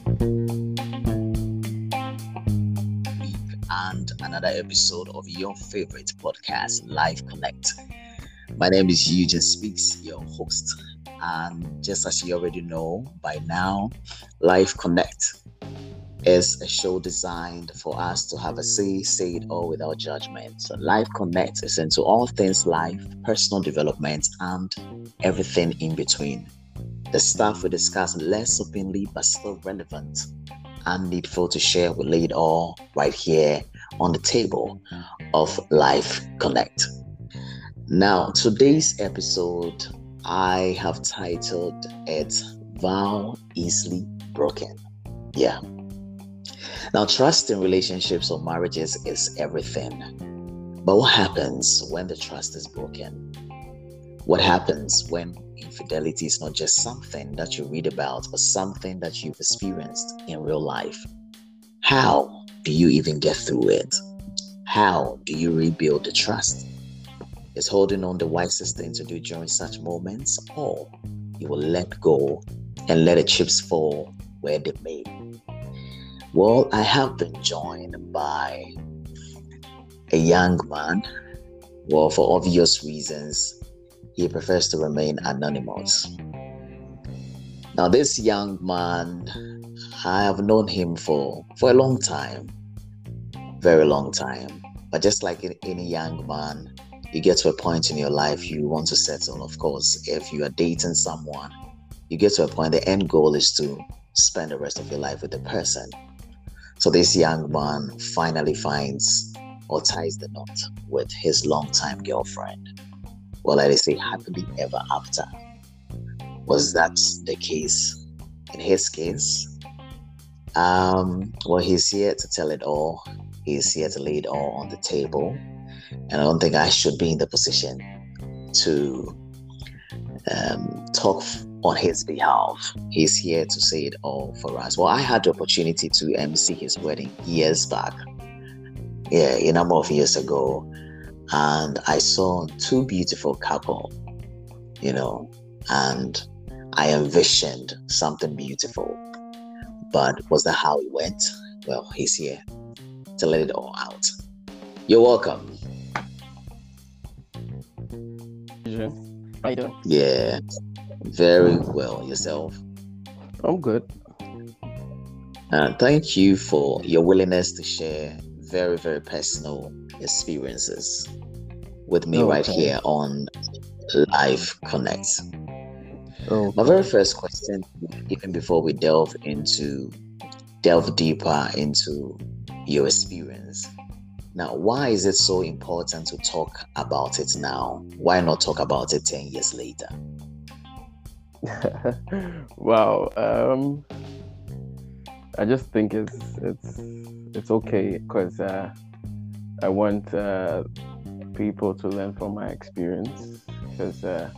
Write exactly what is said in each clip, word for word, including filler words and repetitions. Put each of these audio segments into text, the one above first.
And another episode of your favorite podcast, Life Connect. My name is Eugene Speaks, your host. And just as you already know by now, Life Connect is a show designed for us to have a say, say it all without judgment. So Life Connect is into all things life, personal development, and everything in between. The stuff we discuss less openly but still relevant and needful to share, we lay it all right here on the table of Life Connect. Now, today's episode, I have titled it Vow Easily Broken. Yeah. Now, trust in relationships or marriages is everything. But what happens when the trust is broken? What happens when infidelity is not just something that you read about, but something that you've experienced in real life? How do you even get through it? How do you rebuild the trust? Is holding on the wisest thing to do during such moments, or you will let go and let the chips fall where they may? Well, I have been joined by a young man. Well, for obvious reasons, he prefers to remain anonymous. Now, this young man, I have known him for, for a long time, very long time. But just like any young man, you get to a point in your life you want to settle. Of course, if you are dating someone, you get to a point, the end goal is to spend the rest of your life with the person. So this young man finally finds or ties the knot with his longtime girlfriend. Well, I say happily ever after. Was that the case in his case? Um, well, he's here to tell it all. He's here to lay it all on the table. And I don't think I should be in the position to um, talk on his behalf. He's here to say it all for us. Well, I had the opportunity to M C his wedding years back. Yeah, a number of years ago. And I saw two beautiful couple, you know, and I envisioned something beautiful. But was that how it went? Well, he's here to let it all out. You're welcome. How you doing? Yeah, very well. Yourself? I'm good. Uh, thank you for your willingness to share very, very personal experiences with me Okay. right here on Life Connect. Okay. My very first question, even before we delve into delve deeper into your experience. Now, why is it so important to talk about it now? Why not talk about it ten years later? Wow. Um, I just think it's it's it's okay because uh, I want uh, people to learn from my experience. Because uh,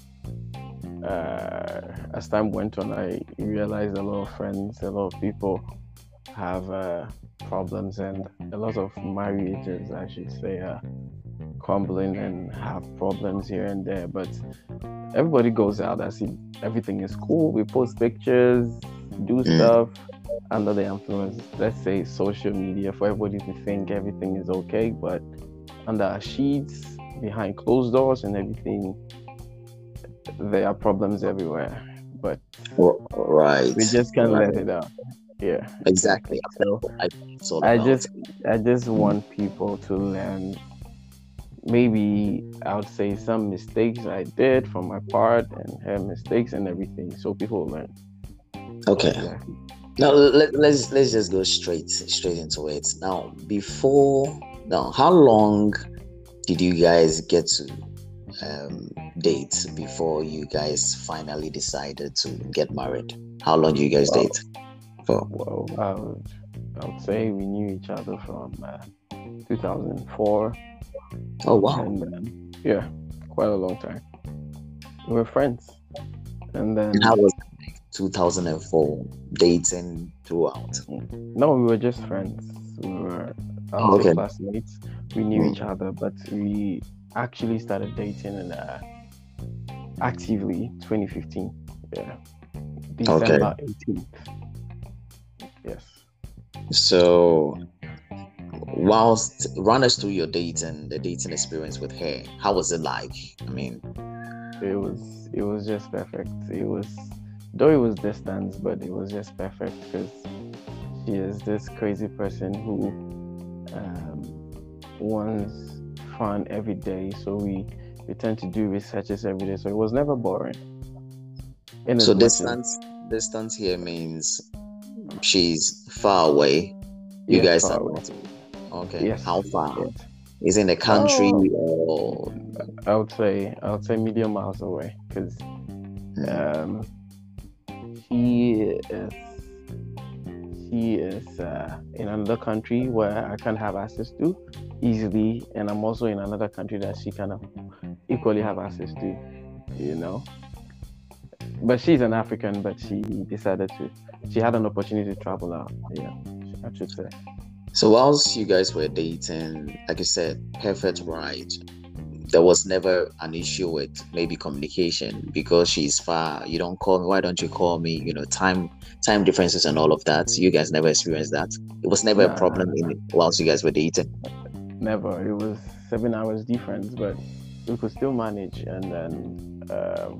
uh, as time went on, I realized a lot of friends, a lot of people have uh, problems, and a lot of marriages, I should say, are crumbling and have problems here and there. But everybody goes out as if everything is cool. We post pictures, do Mm. stuff under the influence, let's say, social media, for everybody to think everything is okay. But under our sheets, behind closed doors and everything, there are problems everywhere. But Right. we just can't right. let it out. Yeah, Exactly. So I, it's all I about just I just want people to learn. Maybe I would say some mistakes I did from my part and her mistakes and everything, so people will learn. Okay. Exactly. Now let, let's let's just go straight straight into it. Now, before now, how long did you guys get to um, date before you guys finally decided to get married? How long do you guys Well, date for? well, I would, I would say we knew each other from uh, two thousand four, Oh wow! and um, yeah, quite a long time. We were friends, and And how then was two thousand four dating throughout? no, we were just friends. We were, I would Oh, say, okay. classmates. We knew Mm. each other, but we actually started dating in uh, actively twenty fifteen. Yeah, Okay. December eighteenth. Yes. So, whilst run us through your dating, the dating experience with her. How was it like? I mean, It was it was just perfect. It was though it was distance, but it was just perfect because she is this crazy person who um, wants fun every day. So we we tend to do researches every day. So it was never boring. In so as much as distance distance here means she's far away. You yes, guys far are away. not. Okay. Yes, How far? yes. Is it in the country Oh, or? I would say I would say million miles away because Hmm. um, she is she is uh, in another country where I can't have access to easily, and I'm also in another country that she kind of equally have access to, you know. But she's an African, but she decided to. She had an opportunity to travel out. Yeah, I should say. So whilst you guys were dating, like you said, perfect ride. There was never an issue with maybe communication because she's far. You don't call me. Why don't you call me? You know, time time differences and all of that. You guys never experienced that. It was never a Nah, nah, problem in it whilst you guys were dating. never. It was seven hours difference, but we could still manage. And then, um,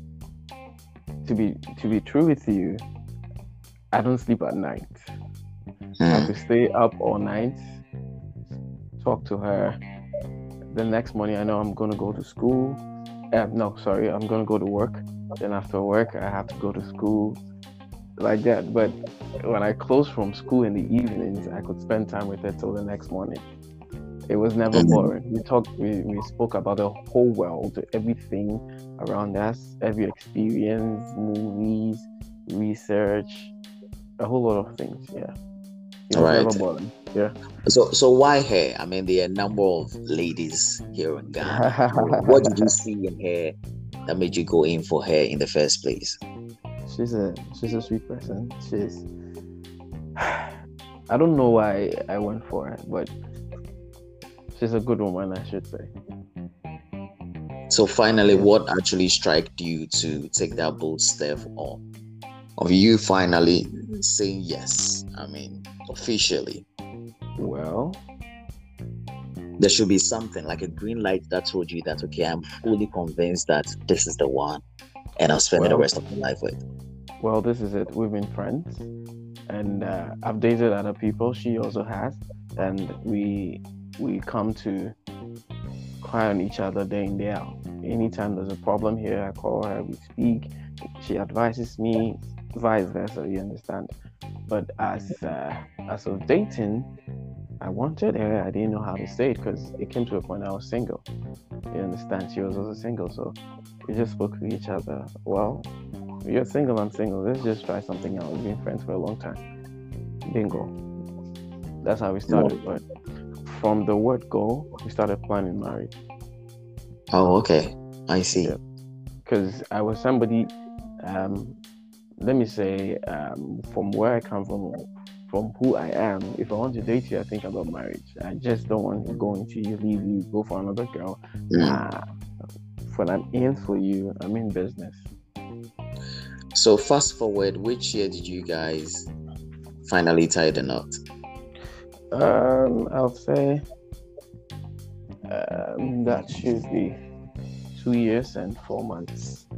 to be to be true with you, I don't sleep at night. I Hmm. could stay up all night, talk to her. The next morning, I know I'm gonna go to school. Uh, no, sorry, I'm gonna go to work. Then after work, I have to go to school, like that. But when I close from school in the evenings, I could spend time with her till the next morning. It was never Hmm. boring. We talked, we, we spoke about the whole world, everything around us, every experience, movies, research, a whole lot of things. Yeah, it All was never right. boring. Yeah. So so why her? I mean, there are a number of ladies here in Ghana. What did you see in her that made you go in for her in the first place? she's a she's a sweet person. She's I don't know why I went for her, but she's a good woman, I should say. So finally, Yeah. what actually struck you to take that bold step of of you finally saying yes? I mean, officially, Well, there should be something like a green light that told you that okay, I'm fully convinced that this is the one, and I'll spend the well, rest of my life with. well. This is it. We've been friends, and uh, I've dated other people. She also has, and we we come to cry on each other day in day out. Anytime there's a problem here, I call her. We speak. She advises me, vice versa. You understand? But as uh, as of dating, I wanted her. I didn't know how to say it because it came to a point I was single. You understand? She was also single, so we just spoke to each other. Well, you're single, I'm single. Let's just try something out. We've been friends for a long time. Bingo. That's how we started. But from the word go, we started planning marriage. Oh, okay, I see. Yeah, because I was somebody. Um, let me say, um, from where I come from, from who I am. If I want to date you, I think about marriage. I just don't want to go into you, leave you, go for another girl. Mm. Nah. When I'm in for you, I'm in business. So fast forward, which year did you guys finally tie the knot? Um, I'll say um, that should be two years and four months.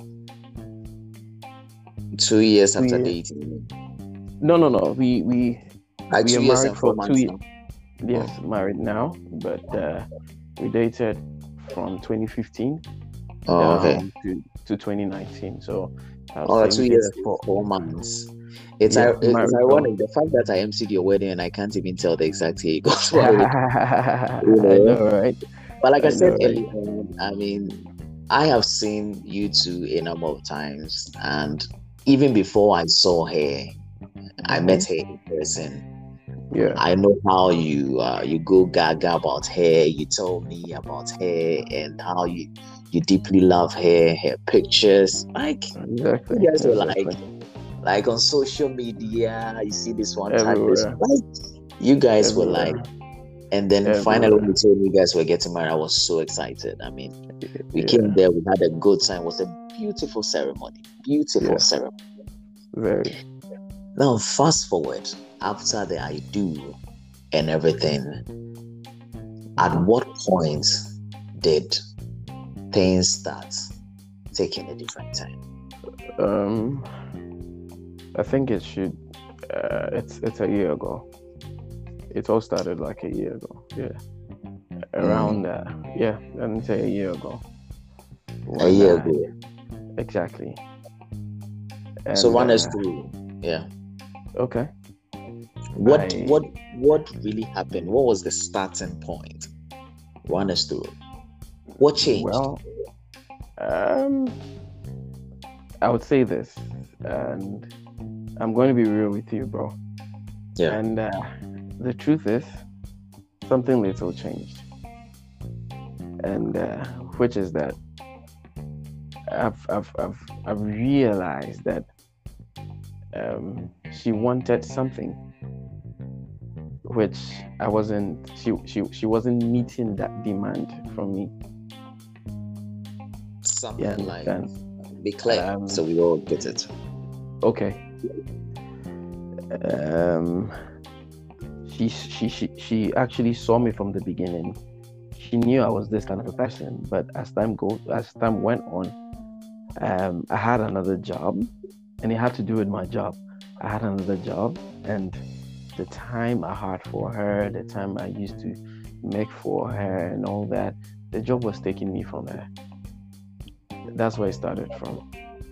Two years Two after years. dating. No, no, no. We we Like we two are years married and four for two months years. now. Yes, married now, but uh, we dated from twenty fifteen Oh, okay. down to, to twenty nineteen. So I'll Oh, say two we years dated and for four months. It's yeah, ir- it's married for. ironic the fact that I emceed your wedding and I can't even tell the exact year it got married. You I know. know, right? But like I I know, said right? earlier on, I mean, I have seen you two a number of times, and even before I saw her, I met Mhm. her in person. Yeah, I know how you uh, you go gaga about her. You told me about her and how you you deeply love her, her pictures. Like you exactly, guys were like exactly. like on social media. You see this one, tag this Everywhere, one. Like you guys were like, everywhere, and then finally when everywhere. you told me you guys were getting married, I was so excited. I mean, we came Yeah, there, we had a good time. It was a beautiful ceremony, beautiful yeah, ceremony. very. Now, fast forward after the I do and everything, at what point did things start taking a different turn? Um, I think it should. Uh, it's it's a year ago. It all started like a year ago. Yeah, around. Mm. Uh, yeah, let me say a year ago. A When year uh, ago. exactly. So And run us uh, through. Yeah. okay, What I what what really happened? What was the starting point? Run us through. What changed? well, um, I would say this, and I'm going to be real with you, bro. Yeah. And uh, the truth is, something little changed, and uh, which is that I've I've I've, I've realized that um, she wanted something which I wasn't. She she she wasn't meeting that demand from me. You Something like, understand? be clear Um, so we all get it. okay. Um, she she she she actually saw me from the beginning. She knew I was this kind of a person, but as time go as time went on, um, I had another job, and it had to do with my job. I had another job, and the time I had for her, the time I used to make for her, and all that, the job was taking me from her. That's where it started from.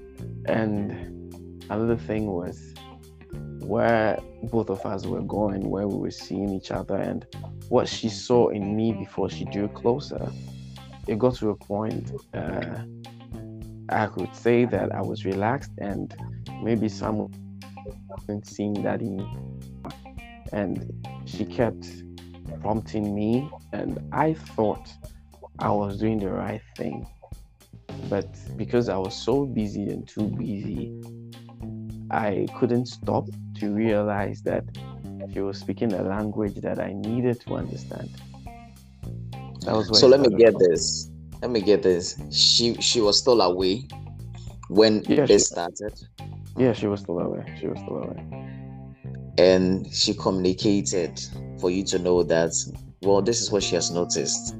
And another thing was where both of us were going, where we were seeing each other, and what she saw in me before she drew closer. It got to a point uh, I could say that I was relaxed, and maybe someone wasn't seeing that in me. And she kept prompting me, and I thought I was doing the right thing. But because I was so busy and too busy, I couldn't stop to realize that she was speaking a language that I needed to understand. That was where So it let me started get from. this. Let me get this. She she was still away when Yeah, she, this started, yeah, she was still away. She was still away. and she communicated for you to know that, well, this is what she has noticed,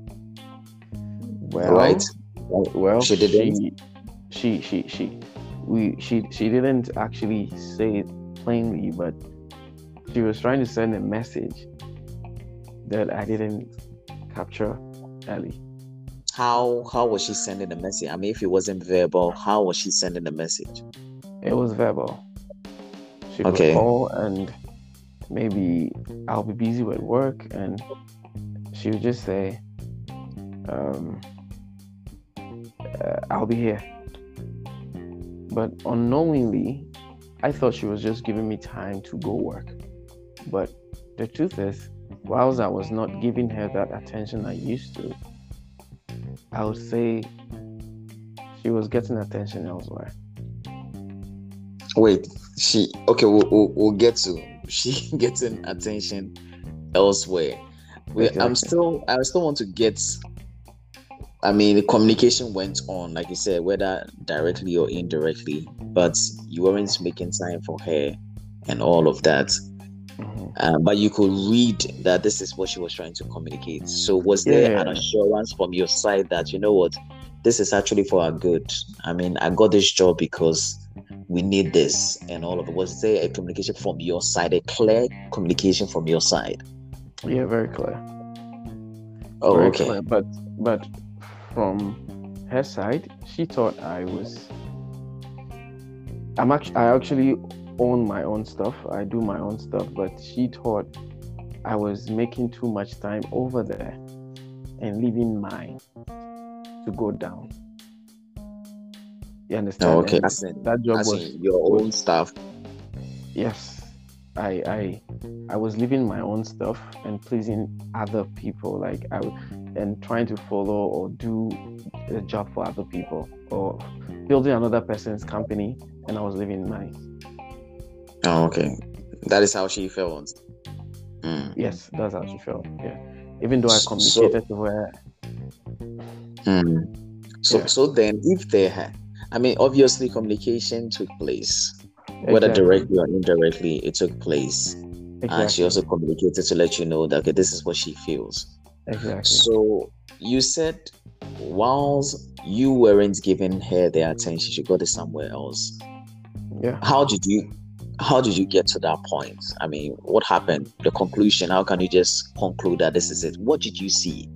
right? Well, well, She didn't. she, she, she, she, we, she, she didn't actually say it plainly, but she was trying to send a message that I didn't capture early. How how was she sending the message? I mean, if it wasn't verbal, how was she sending the message? It was verbal. She would Okay. call, and maybe I'll be busy with work, and she would just say, um, uh, I'll be here. But unknowingly, I thought she was just giving me time to go work. But the truth is, whilst I was not giving her that attention I used to, I would say she was getting attention elsewhere. Wait, she okay. We'll, we'll, we'll get to she getting attention elsewhere. We, I'm Exactly. still I still want to get. I mean, the communication went on, like you said, whether directly or indirectly, but you weren't making time for her and all of that. Mhm. Uh, but you could read that this is what she was trying to communicate. So, was Yeah, there yeah, an yeah. assurance from your side that, you know what, this is actually for our good? I mean, I got this job because we need this and all of it. Was there a communication from your side, a clear communication from your side? Yeah, very clear. Oh, Very okay. clear. But but from her side, she thought I was I'm actually I actually own my own stuff. I do my own stuff, but she thought I was making too much time over there and leaving mine to go down. You understand? Oh, okay. And As in, that job as was in your was own stuff. yes. I I I was leaving my own stuff and pleasing other people, like I and trying to follow or do a job for other people, or building another person's company, and I was leaving mine. Oh, okay. That is how she felt. Mm. Yes, that's how she felt. Yeah. Even though I So, communicated to her. mm. so, Yeah. so then, if they had, I mean, obviously, communication took place. whether Exactly. directly or indirectly, it took place. And she Exactly. also communicated to let you know that, okay, this is what she feels. Exactly. So you said whilst you weren't giving her the attention, she got it somewhere else. Yeah. How did you how did you get to that point? I mean, what happened? The conclusion, how can you just conclude that this is it? What did you see?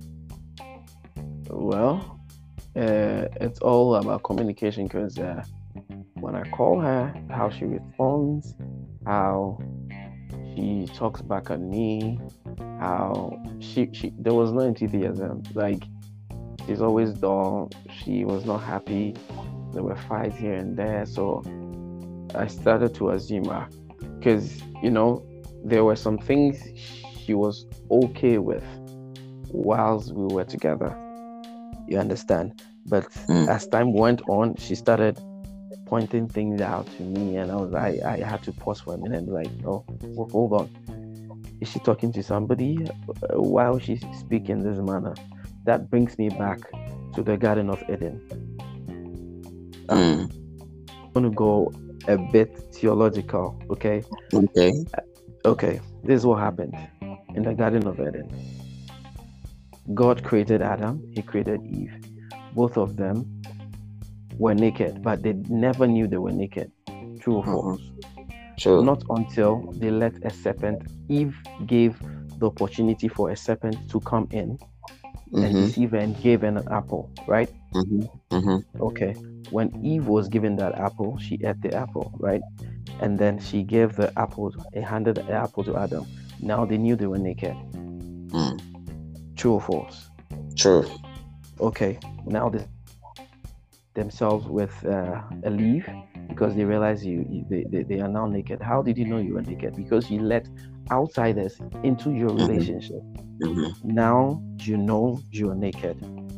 Well, uh, it's all about communication because uh, when I call her, how she responds, how she talks back at me, how she, she there was no enthusiasm. Like she's always dull. She was not happy. There were fights here and there. So I started to assume her because you know there were some things she was okay with whilst we were together. You understand? But Mm, as time went on, she started pointing things out to me, and I was I, I had to pause for a minute and be like, oh, hold on. Is she talking to somebody? Uh, Why was she speaking this manner? That brings me back to the Garden of Eden. I'm mm, going to go a bit theological, okay? okay. Okay, this is what happened in the Garden of Eden. God created Adam, he created Eve. Both of them were naked, but they never knew they were naked. True or Mm-hmm. false? Sure. Not until they let a serpent, Eve gave the opportunity for a serpent to come in and Mm-hmm. deceive her and gave her an apple, right? Mm-hmm. Mm-hmm. Okay. When Eve was given that apple, she ate the apple, right? And then she gave the apple, he handed the apple to Adam. Now they knew they were naked. Mm. True or false? True. Okay. Now they themselves with uh, a leaf because they realize you, you they, they, they are now naked. How did you know you were naked? Because you let outsiders into your Mm-hmm. relationship. Mm-hmm. Now you know you're naked.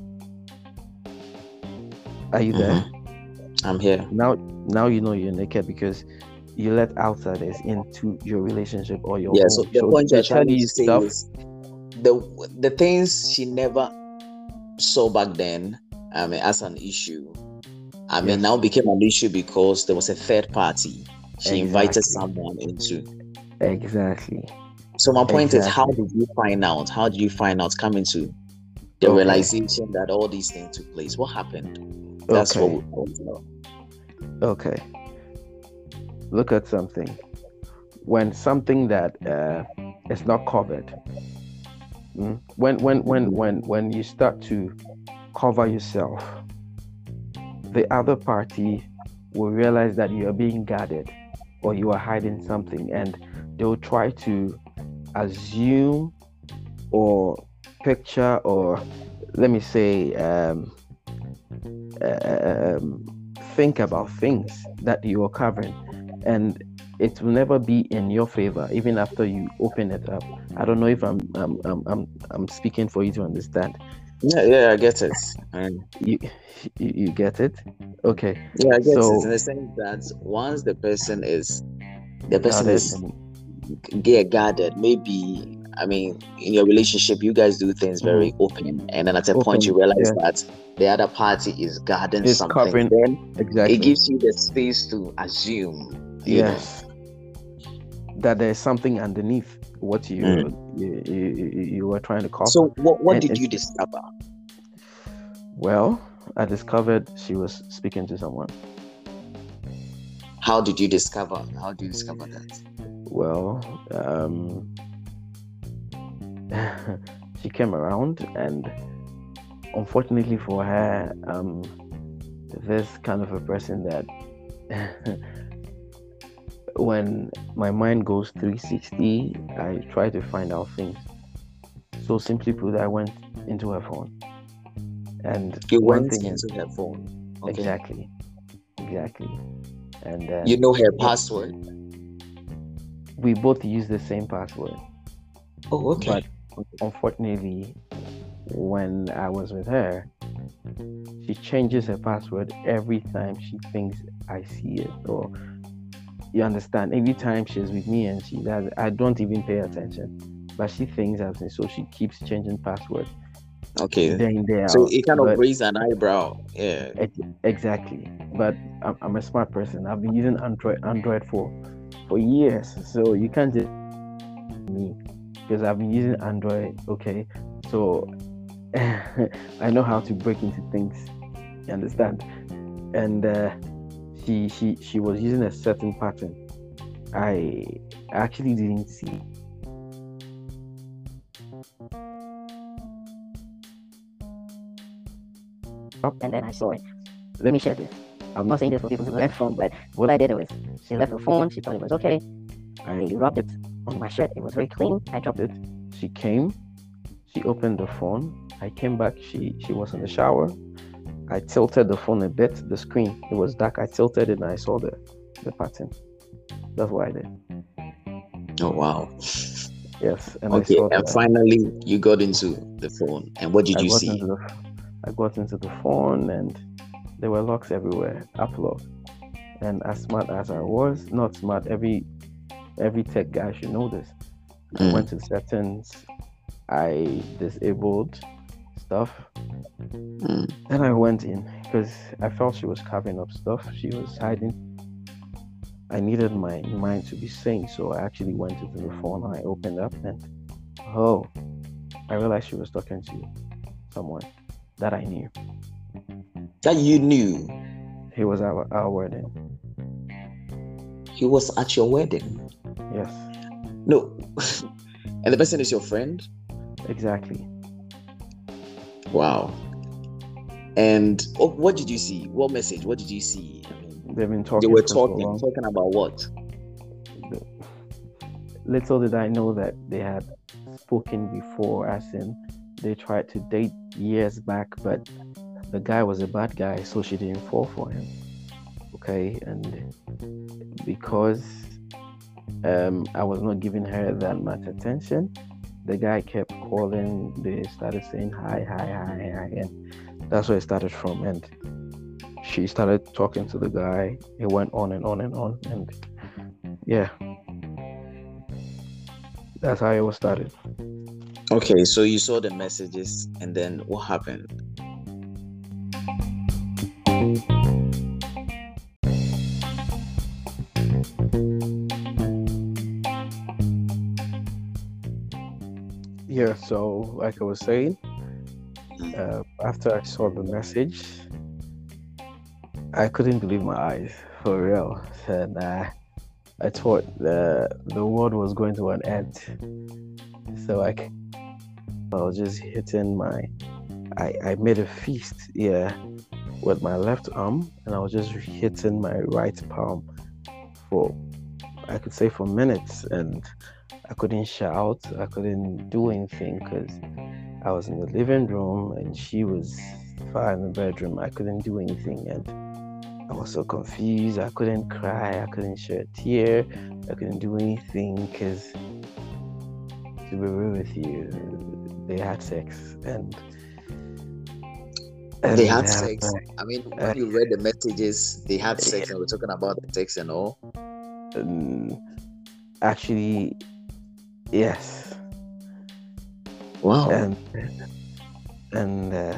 Are you there? Mm-hmm. I'm here. Now now you know you're naked because you let outsiders into your relationship or your Yeah, so home. the So point they you're tell trying you to say stuff. is the the things she never saw back then, I mean, as an issue, I mean, Yes. now became an issue because there was a third party. She invited Exactly. someone into. Exactly. So my point is, how Exactly. did you find out? How did you find out coming to the Okay. realization that all these things took place? What happened? That's what Okay. we want to know. Okay. Look at something. When something that uh, is not covered, mm, when when when Mhm. when when you start to cover yourself, the other party will realize that you are being guarded or you are hiding something, and they will try to assume or picture or let me say um, uh, um, think about things that you are covering, and it will never be in your favor even after you open it up. I don't know if i'm i'm i'm i'm, I'm speaking for you to understand. Yeah, yeah, I get it. Um, you, you you get it? Okay. yeah, I get it. In So the sense that once the person is the person guarded is and get guarded, maybe I mean in your relationship you guys do things very mhm, open, and then at a point you open, realize yeah, that the other party is guarding it's something, covering then it exactly. gives you the space to assume, you know. Yes, that there's something underneath what Mm. you you, you, you were trying to cover. So what what And did it's you discover? well, I discovered she was speaking to someone. How did you discover? How do you discover that? Well, um, she came around, and unfortunately for her, um, this kind of a person that when my mind goes three sixty, I try to find out things. So simply put, I went into her phone, and You one went thing is into her phone. Okay. exactly, exactly, and You then know her what password. we both use the same password, Oh, but okay. unfortunately, when I was with her, she changes her password every time she thinks I see it, or you understand, every time she's with me and she does, I don't even pay attention, but she thinks I've seen, so she keeps changing password. Okay. day in, day So out. it kind of But raised an eyebrow. Yeah. ex- exactly. But I'm, I'm a smart person. I've been using Android Android for for years, so you can't just me because I've been using Android. Okay, so I know how to break into things. You understand? And uh, she she she was using a certain pattern. I actually didn't see. And then I saw it. Let me share this. I'm not saying this for people to learn from, but what I did was she left her phone. She thought it was okay. I rubbed it on my shirt. It was very clean. I dropped it. She came. She opened the phone. I came back. She she was in the shower. I tilted the phone a bit. The screen, it was dark. I tilted it and I saw the the pattern. That's what I did. Oh wow. Yes, and Okay, I saw and that. finally you got into the phone, and what did I you got see? into the I got into the phone and there were locks everywhere, app lock. And as smart as I was, not smart, every every tech guy should know this. I Mm. went to settings, I disabled stuff, Mm. and I went in because I felt she was covering up stuff. She was hiding. I needed my mind to be sane, so I actually went into the phone. I opened up and oh, I realized she was talking to someone that I knew. That you knew He was at our, our wedding. he was at your wedding. Yes, No, and the person is your friend. exactly. Wow. And oh, what did you see? What message? What did you see? I mean, They've been they talking were for so talking, long. talking about what? Little did I know that they had spoken before, as in they tried to date years back, but the guy was a bad guy, so she didn't fall for him. Okay, and because um, I was not giving her that much attention, the guy kept calling. They started saying hi, hi, hi, hi, and that's where it started from. And she started talking to the guy. It went on and on and on, and yeah, that's how it was started. Okay, so you saw the messages, and then what happened? Yeah, so like I was saying, uh, after I saw the message, I couldn't believe my eyes, for real. And uh, I thought the the world was going to an end. So I, I was just hitting my, I, I made a fist, yeah, with my left arm, and I was just hitting my right palm for, I could say, for minutes, and I couldn't shout, I couldn't do anything because I was in the living room and she was far in the bedroom. I couldn't do anything, and I was so confused. I couldn't cry, I couldn't shed a tear, I couldn't do anything because, to be real with you, they had sex and, and They had sex. uh, I mean, uh, when you read the messages, they had sex, yeah. and we're talking about the sex and all. um, actually, yes. Wow. And and uh,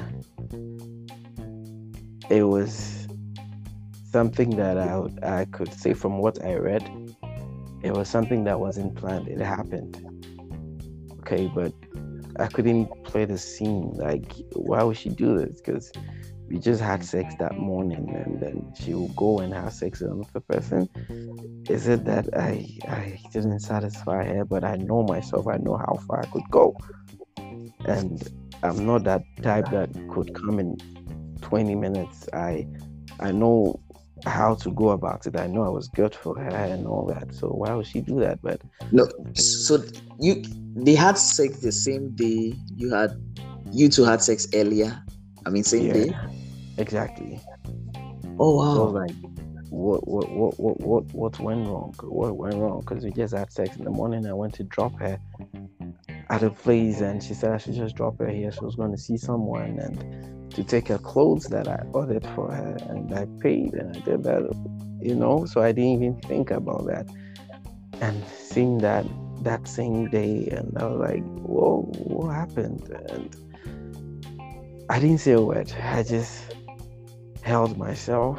it was something that I would, I could say from what I read, it was something that wasn't planned. It happened. Okay, but I couldn't play the scene. Like, why would she do this? Because we just had sex that morning, and then she will go and have sex with another person. Is it that I I didn't satisfy her? But I know myself. I know how far I could go, and I'm not that type that could come in twenty minutes. I I know how to go about it. I know I was good for her and all that. So why would she do that? But No, so you they had sex the same day you had you two had sex earlier. I mean, same yeah, day. exactly. Oh wow. So I was like, what what what what what what went wrong? What went wrong? Because we just had sex in the morning. I went to drop her at a place, and she said I should just drop her here. She was going to see someone and to take her clothes that I ordered for her, and I paid, and I did that, you know. So I didn't even think about that. And seeing that that same day, and I was like, whoa, what happened? And I didn't say a word. I just held myself.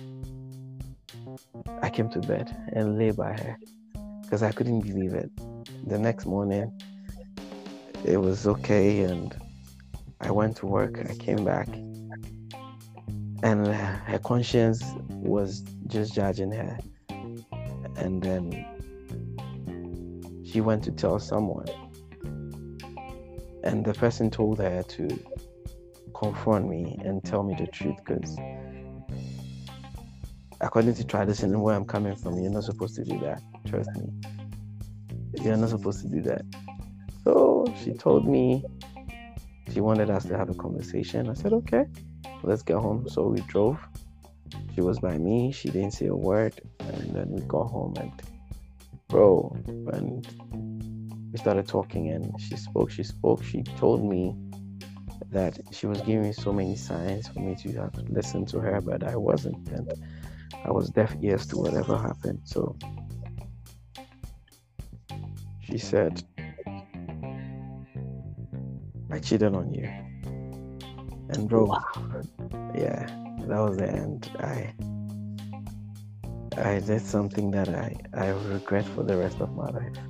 I came to bed and lay by her because I couldn't believe it. The next morning, it was okay, and I went to work. I came back, and her conscience was just judging her. And then she went to tell someone, and the person told her to confront me and tell me the truth, because according to tradition and where I'm coming from, you're not supposed to do that. Trust me, you're not supposed to do that. So she told me she wanted us to have a conversation. I said, okay, let's get home. So we drove. She was by me. She didn't say a word. And then we got home, and bro, and we started talking, and she spoke, she spoke. She told me that she was giving me so many signs for me to have to listen to her, but I wasn't. And I was deaf ears to whatever happened. So she said, I cheated on you. And bro, Wow. yeah, that was the end. I I did something that I, I regret for the rest of my life.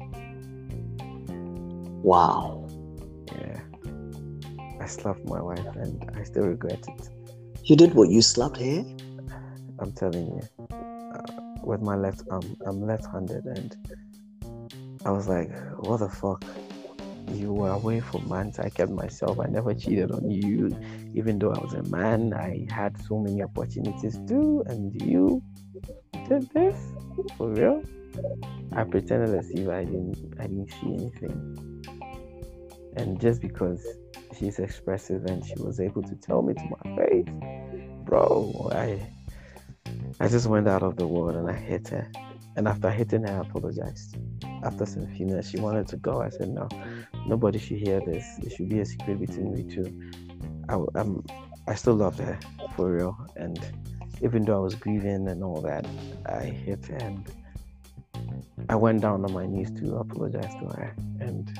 Wow. Yeah. I slapped my wife and I still regret it. You did what? You slapped her? I'm telling you. Uh, with my left arm, I'm left-handed, and I was like, what the fuck? You were away for months. I kept myself. I never cheated on you. Even though I was a man, I had so many opportunities too, and you did this? For real? I pretended as if I didn't I didn't see anything. And just because she's expressive and she was able to tell me to my face, bro, I I just went out of the world and I hit her. And after hitting her, I apologized. After some few minutes, she wanted to go. I said, no, nobody should hear this. It should be a secret between we two. I, I'm, I still loved her, for real. And even though I was grieving and all that, I hit her and I went down on my knees to apologize to her. And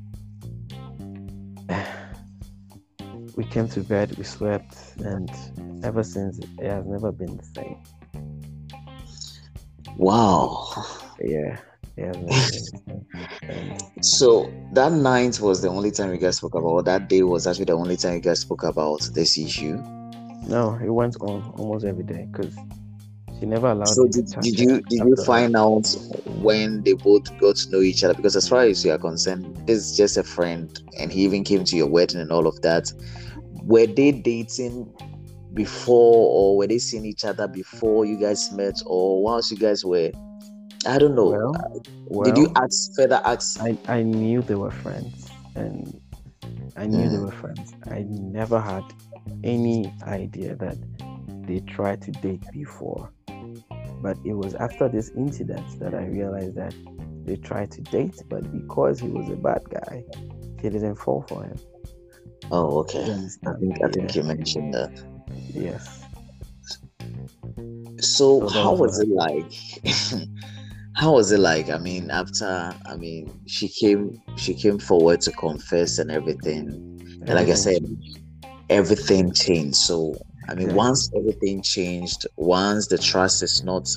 we came to bed, we slept, and ever since, it has never been the same. Wow. Yeah. Yeah, so that night was the only time you guys spoke about, or that day was actually the only time you guys spoke about this issue? No, it went on almost every day because she never allowed so me did, to touch did you did you find her. out when they both got to know each other? Because as far as you are concerned, this is just a friend, and he even came to your wedding and all of that. Were they dating before, or were they seeing each other before you guys met, or once you guys were, I don't know. Well, well, did you ask further ask? I, I knew they were friends, and I knew Mm. they were friends. I never had any idea that they tried to date before. But it was after this incident that I realized that they tried to date, but because he was a bad guy, he didn't fall for him. Oh, okay. You I understand? think I think Yeah. you mentioned that. Yes. So, So that how was was it like? How was it like? I mean, after I mean, she came she came forward to confess and everything. And like I said, Everything everything changed. So I mean, Exactly. once everything changed, once the trust is not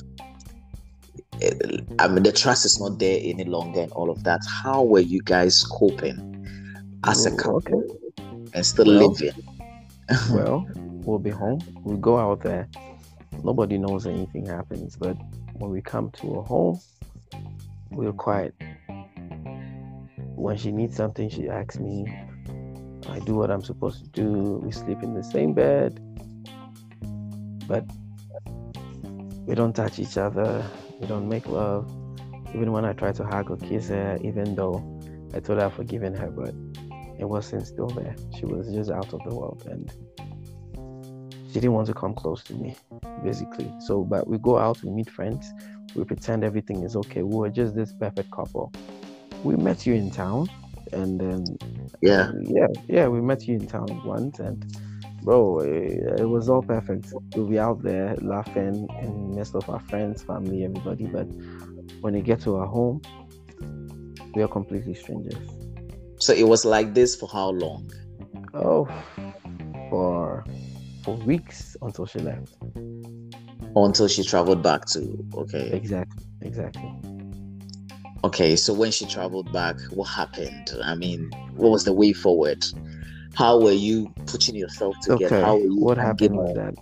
I mean the trust is not there any longer and all of that, how were you guys coping as a Oh, couple okay. and still Well, living? Well, we'll be home. We'll go out there. Nobody knows anything happens, but when we come to a home, we're quiet. When she needs something, she asks me. I do what I'm supposed to do. We sleep in the same bed, but we don't touch each other. We don't make love. Even when I try to hug or kiss her, even though I told her I've forgiven her, but it wasn't still there. She was just out of the world, and she didn't want to come close to me, basically. So, but we go out, we meet friends, we pretend everything is okay. We were just this perfect couple. We met you in town, and then Yeah. yeah, yeah, we met you in town once, and bro, it, it was all perfect. We'll be out there laughing in the midst of our friends, family, everybody. But when we get to our home, we are completely strangers. So it was like this for how long? Oh, for for weeks until she left. Until she traveled back to, okay. Exactly, exactly. Okay, so when she traveled back, what happened? I mean, what was the way forward? How were you putting yourself together? Okay, How were you what hanging happened was on? that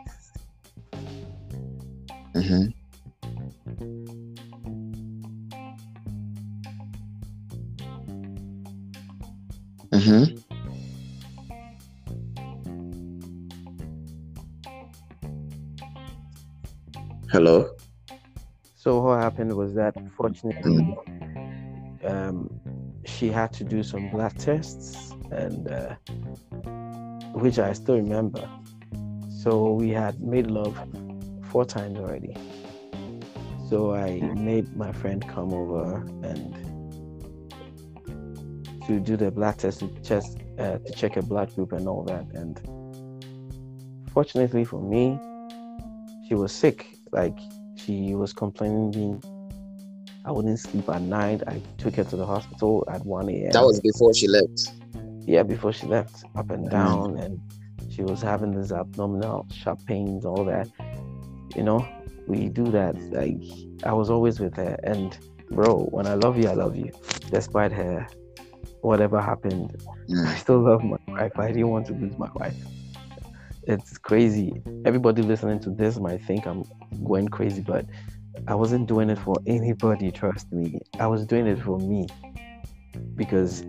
Mm-hmm. Mm-hmm. Hello? so what happened was that fortunately, Mm. um, she had to do some blood tests, and uh, which I still remember. So we had made love four times already. So I made my friend come over and to do the blood test, to just uh, to check her blood group and all that. And fortunately for me, she was sick. Like, she was complaining I wouldn't sleep at night. I took her to the hospital at one a.m. That was before she left. Yeah, before she left, up and Mm. down, and she was having this abdominal sharp pains, all that. You know, we do that. Like, I was always with her, and bro, when I love you, I love you. Despite her, whatever happened, Mm. I still love my wife. I didn't want to lose my wife. It's crazy. Everybody listening to this might think I'm going crazy, but I wasn't doing it for anybody, trust me. I was doing it for me. Because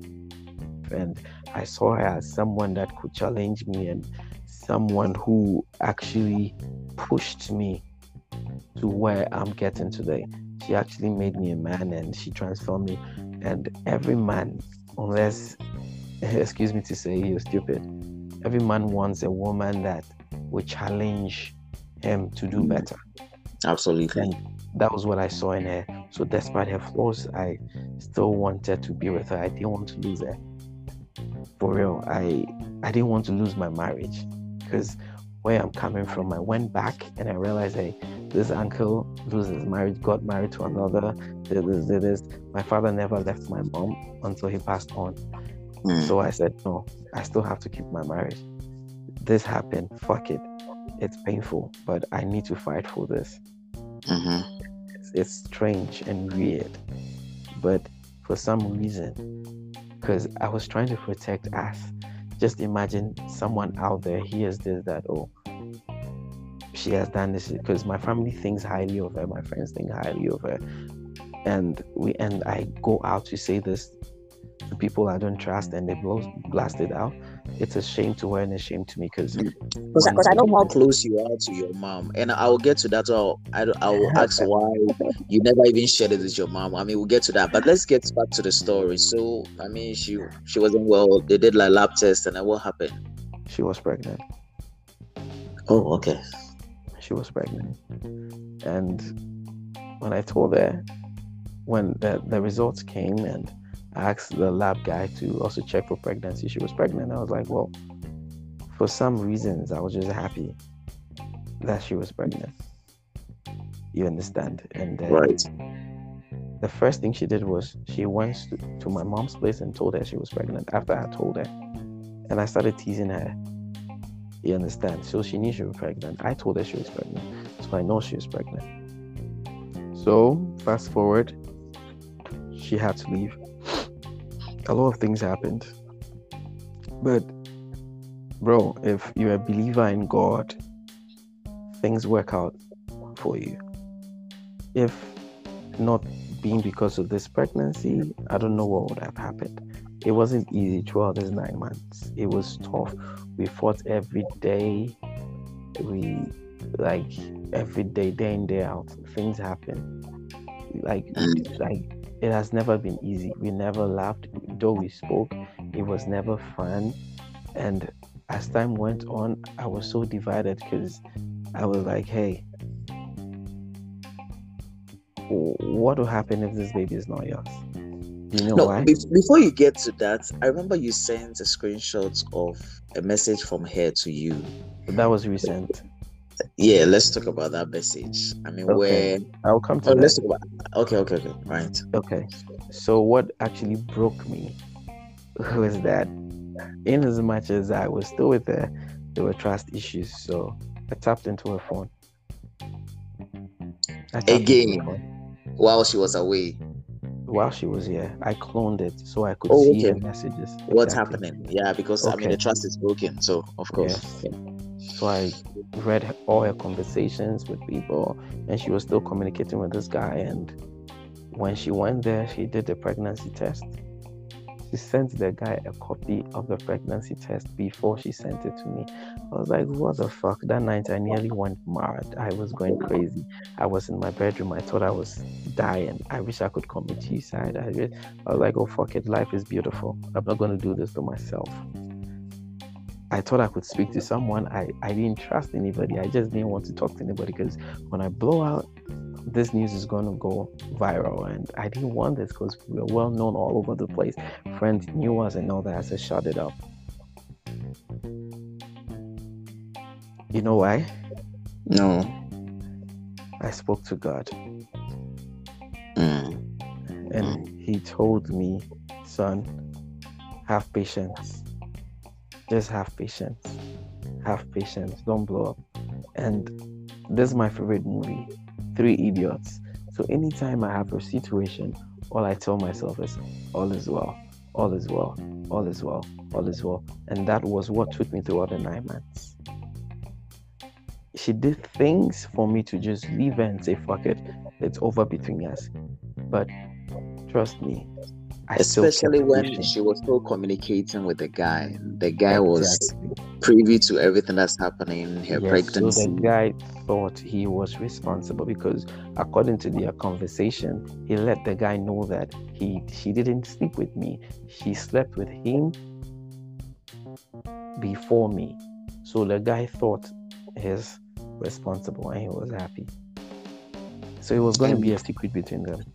and I saw her as someone that could challenge me, and someone who actually pushed me to where I'm getting today. She actually made me a man, and she transformed me. And every man, unless, excuse me to say, you're stupid, every man wants a woman that will challenge him to do better. Absolutely. And that was what I saw in her. So despite her flaws, I still wanted to be with her. I didn't want to lose her. For real, I I didn't want to lose my marriage, because where I'm coming from, I went back and I realized, hey, this uncle loses marriage, got married to another, did this, did this. My father never left my mom until he passed on. Mm. So I said, no, I still have to keep my marriage. This happened, fuck it. It's painful, but I need to fight for this. Mm-hmm. It's, it's strange and weird, but for some reason, because I was trying to protect us. Just imagine someone out there hears this, that, oh, she has done this, because my family thinks highly of her, my friends think highly of her, and we and I go out to say this to people I don't trust, and they blow, blast it out. It's a shame to her and a shame to me, because Because I know how close you are to your mom, and I will get to that. So I I will ask why you never even shared it with your mom. I mean, we'll get to that, but let's get back to the story. So I mean, she she wasn't well. They did like lab tests, and then what happened? She was pregnant. Oh, okay. She was pregnant, and when I told her, when the, the results came, and I asked the lab guy to also check for pregnancy, she was pregnant. I was like, well, for some reasons, I was just happy that she was pregnant. You understand? And then Right. the first thing she did was she went to, to my mom's place and told her she was pregnant after I told her. And I started teasing her. You understand? So she knew she was pregnant. I told her she was pregnant. So I know she was pregnant. So fast forward, she had to leave. A lot of things happened. But bro, if you're a believer in God, things work out for you. If not being because of this pregnancy, I don't know what would have happened. It wasn't easy throughout these nine months. It was tough. We fought every day. We, like, every day, day in, day out. Things happen. Like, like it has never been easy. We never laughed. Though we spoke, it was never fun. And as time went on, I was so divided, because I was like, hey, what will happen if this baby is not yours? You know No, why? be- before you get to that, I remember you sent a screenshot of a message from her to you. That was recent. Yeah, let's talk about that message. I mean, Okay, where I'll come to oh, that. let's talk about. Okay, okay, okay, right. Okay, so what actually broke me was that in as much as I was still with her, there were trust issues. So I tapped into her phone. I tapped into her phone. Again, while she was away. While she was here, I cloned it so I could Oh, see her okay. messages. What's Exactly. happening? Yeah, because I mean Okay. the trust is broken. So of course. Yes. So I read her- all her conversations with people, and she was still communicating with this guy. And when she went there, she did the pregnancy test. She sent the guy a copy of the pregnancy test before she sent it to me. I was like, what the fuck? That night I nearly went mad. I was going crazy. I was in my bedroom. I thought I was dying. I wish I could commit suicide. I, re- I was like, oh fuck it. Life is beautiful. I'm not going to do this to myself. I thought I could speak to someone. I, I didn't trust anybody. I just didn't want to talk to anybody because when I blow out, this news is going to go viral. And I didn't want this because we were well known all over the place. Friends knew us and all that. I said, shut it up. You know why? No. I spoke to God. Mm. And he told me, son, have patience. Just have patience. Have patience. Don't blow up. And this is my favorite movie, Three Idiots. So anytime I have a situation, all I tell myself is, all is well, all is well, all is well, all is well. And that was what took me throughout the nine months. She did things for me to just leave her and say, fuck it, it's over between us. But trust me, I especially still when pushing. she was still communicating with the guy. The guy Exactly. was privy to everything that's happening, her yes, pregnancy. So the guy thought he was responsible because according to their conversation, he let the guy know that he she didn't sleep with me. She slept with him before me. So the guy thought he's responsible and he was happy. So it was going to be a secret between them.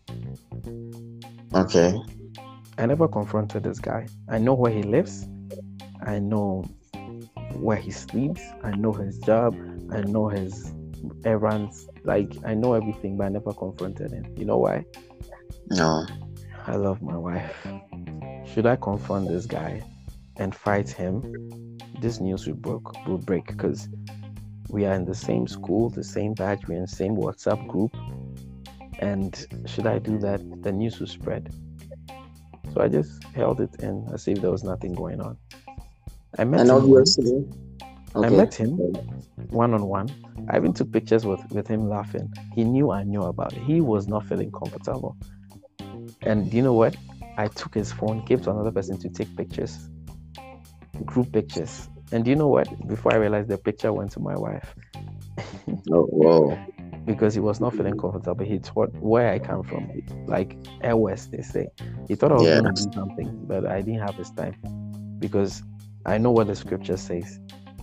Okay. I never confronted this guy. I know where he lives. I know where he sleeps. I know his job. I know his errands. Like, I know everything, but I never confronted him. You know why? No. I love my wife. Should I confront this guy and fight him? This news will break, will break because we are in the same school, the same batch, we're in the same WhatsApp group. And should I do that, the news will spread. So I just held it in as if there was nothing going on. I met and him obviously, once. okay. I met him one-on-one. I even took pictures with, with him laughing. He knew I knew about it. He was not feeling comfortable. And you know what? I took his phone, gave to another person to take pictures, group pictures. And you know what? Before I realized, the picture went to my wife. Oh, whoa. Because he was not feeling comfortable. He thought where I come from, like Air West, they say. He thought I was Yeah. going to do something, but I didn't have his time because I know what the scripture says.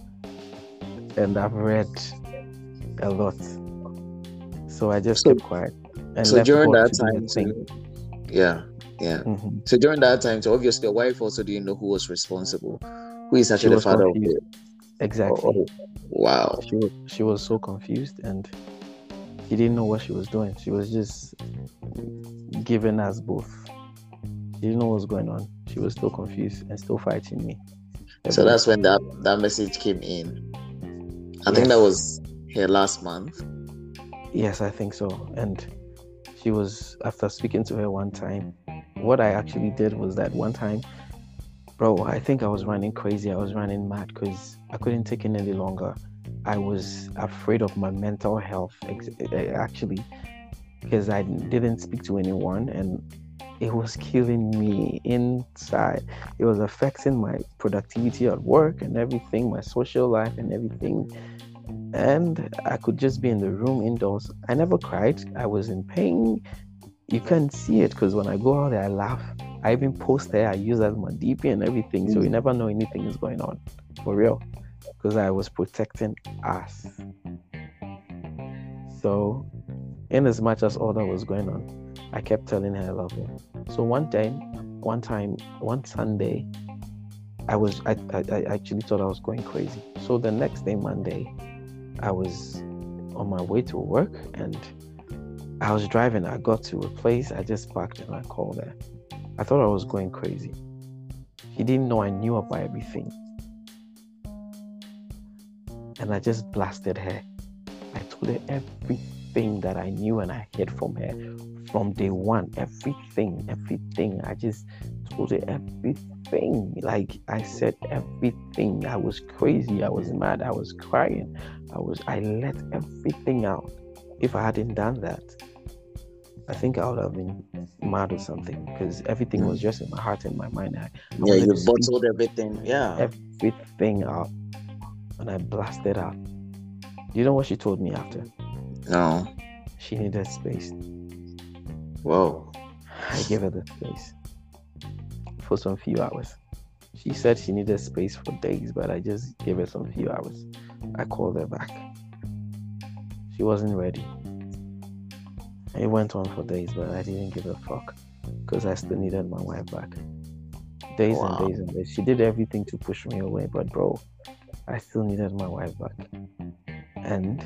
And I've read a lot. So I just So- kept quiet. And So left during God that to do time, his thing. too, yeah, yeah. Mm-hmm. So during that time, so obviously, your wife also didn't know who was responsible, who is She actually the was father confused. of it. Exactly. Oh, wow. She was, she was so confused and she didn't know what she was doing. She was just giving us both. She didn't know what was going on. She was still confused and still fighting me. So that's when that, that message came in. I Yes. think that was here last month. Yes, I think so. And she was, after speaking to her one time, what I actually did was that one time, bro, I think I was running crazy. I was running mad because I couldn't take it any longer. I was afraid of my mental health, actually, because I didn't speak to anyone and it was killing me inside. It was affecting my productivity at work and everything, my social life and everything. And I could just be in the room indoors. I never cried. I was in pain. You can't see it because when I go out there, I laugh. I even post there. I use that as my D P and everything. So you never know anything is going on. For real. Because I was protecting us. So, in as much as all that was going on, I kept telling her I love her. So one time, one time, one Sunday, I was I, I, I actually thought I was going crazy. So the next day, Monday, I was on my way to work and I was driving. I got to a place. I just parked and I called her. I thought I was going crazy. She didn't know I knew about everything. And I just blasted her. I told her everything that I knew and I heard from her from day one. Everything, everything. I just told her everything. Like I said everything. I was crazy. I was mad. I was crying. I was. I let everything out. If I hadn't done that, I think I would have been mad or something, because everything was just in my heart and my mind. I, I Yeah, you wanted to speak bottled everything. Yeah. everything out, and I blasted out. You know what she told me after? No. She needed space. Whoa. I gave her the space for some few hours. She said she needed space for days, but I just gave her some few hours. I called her back. She wasn't ready. It went on for days, but I didn't give a fuck, because I still needed my wife back. Days Wow. and days and days. She did everything to push me away, but bro, I still needed my wife back. And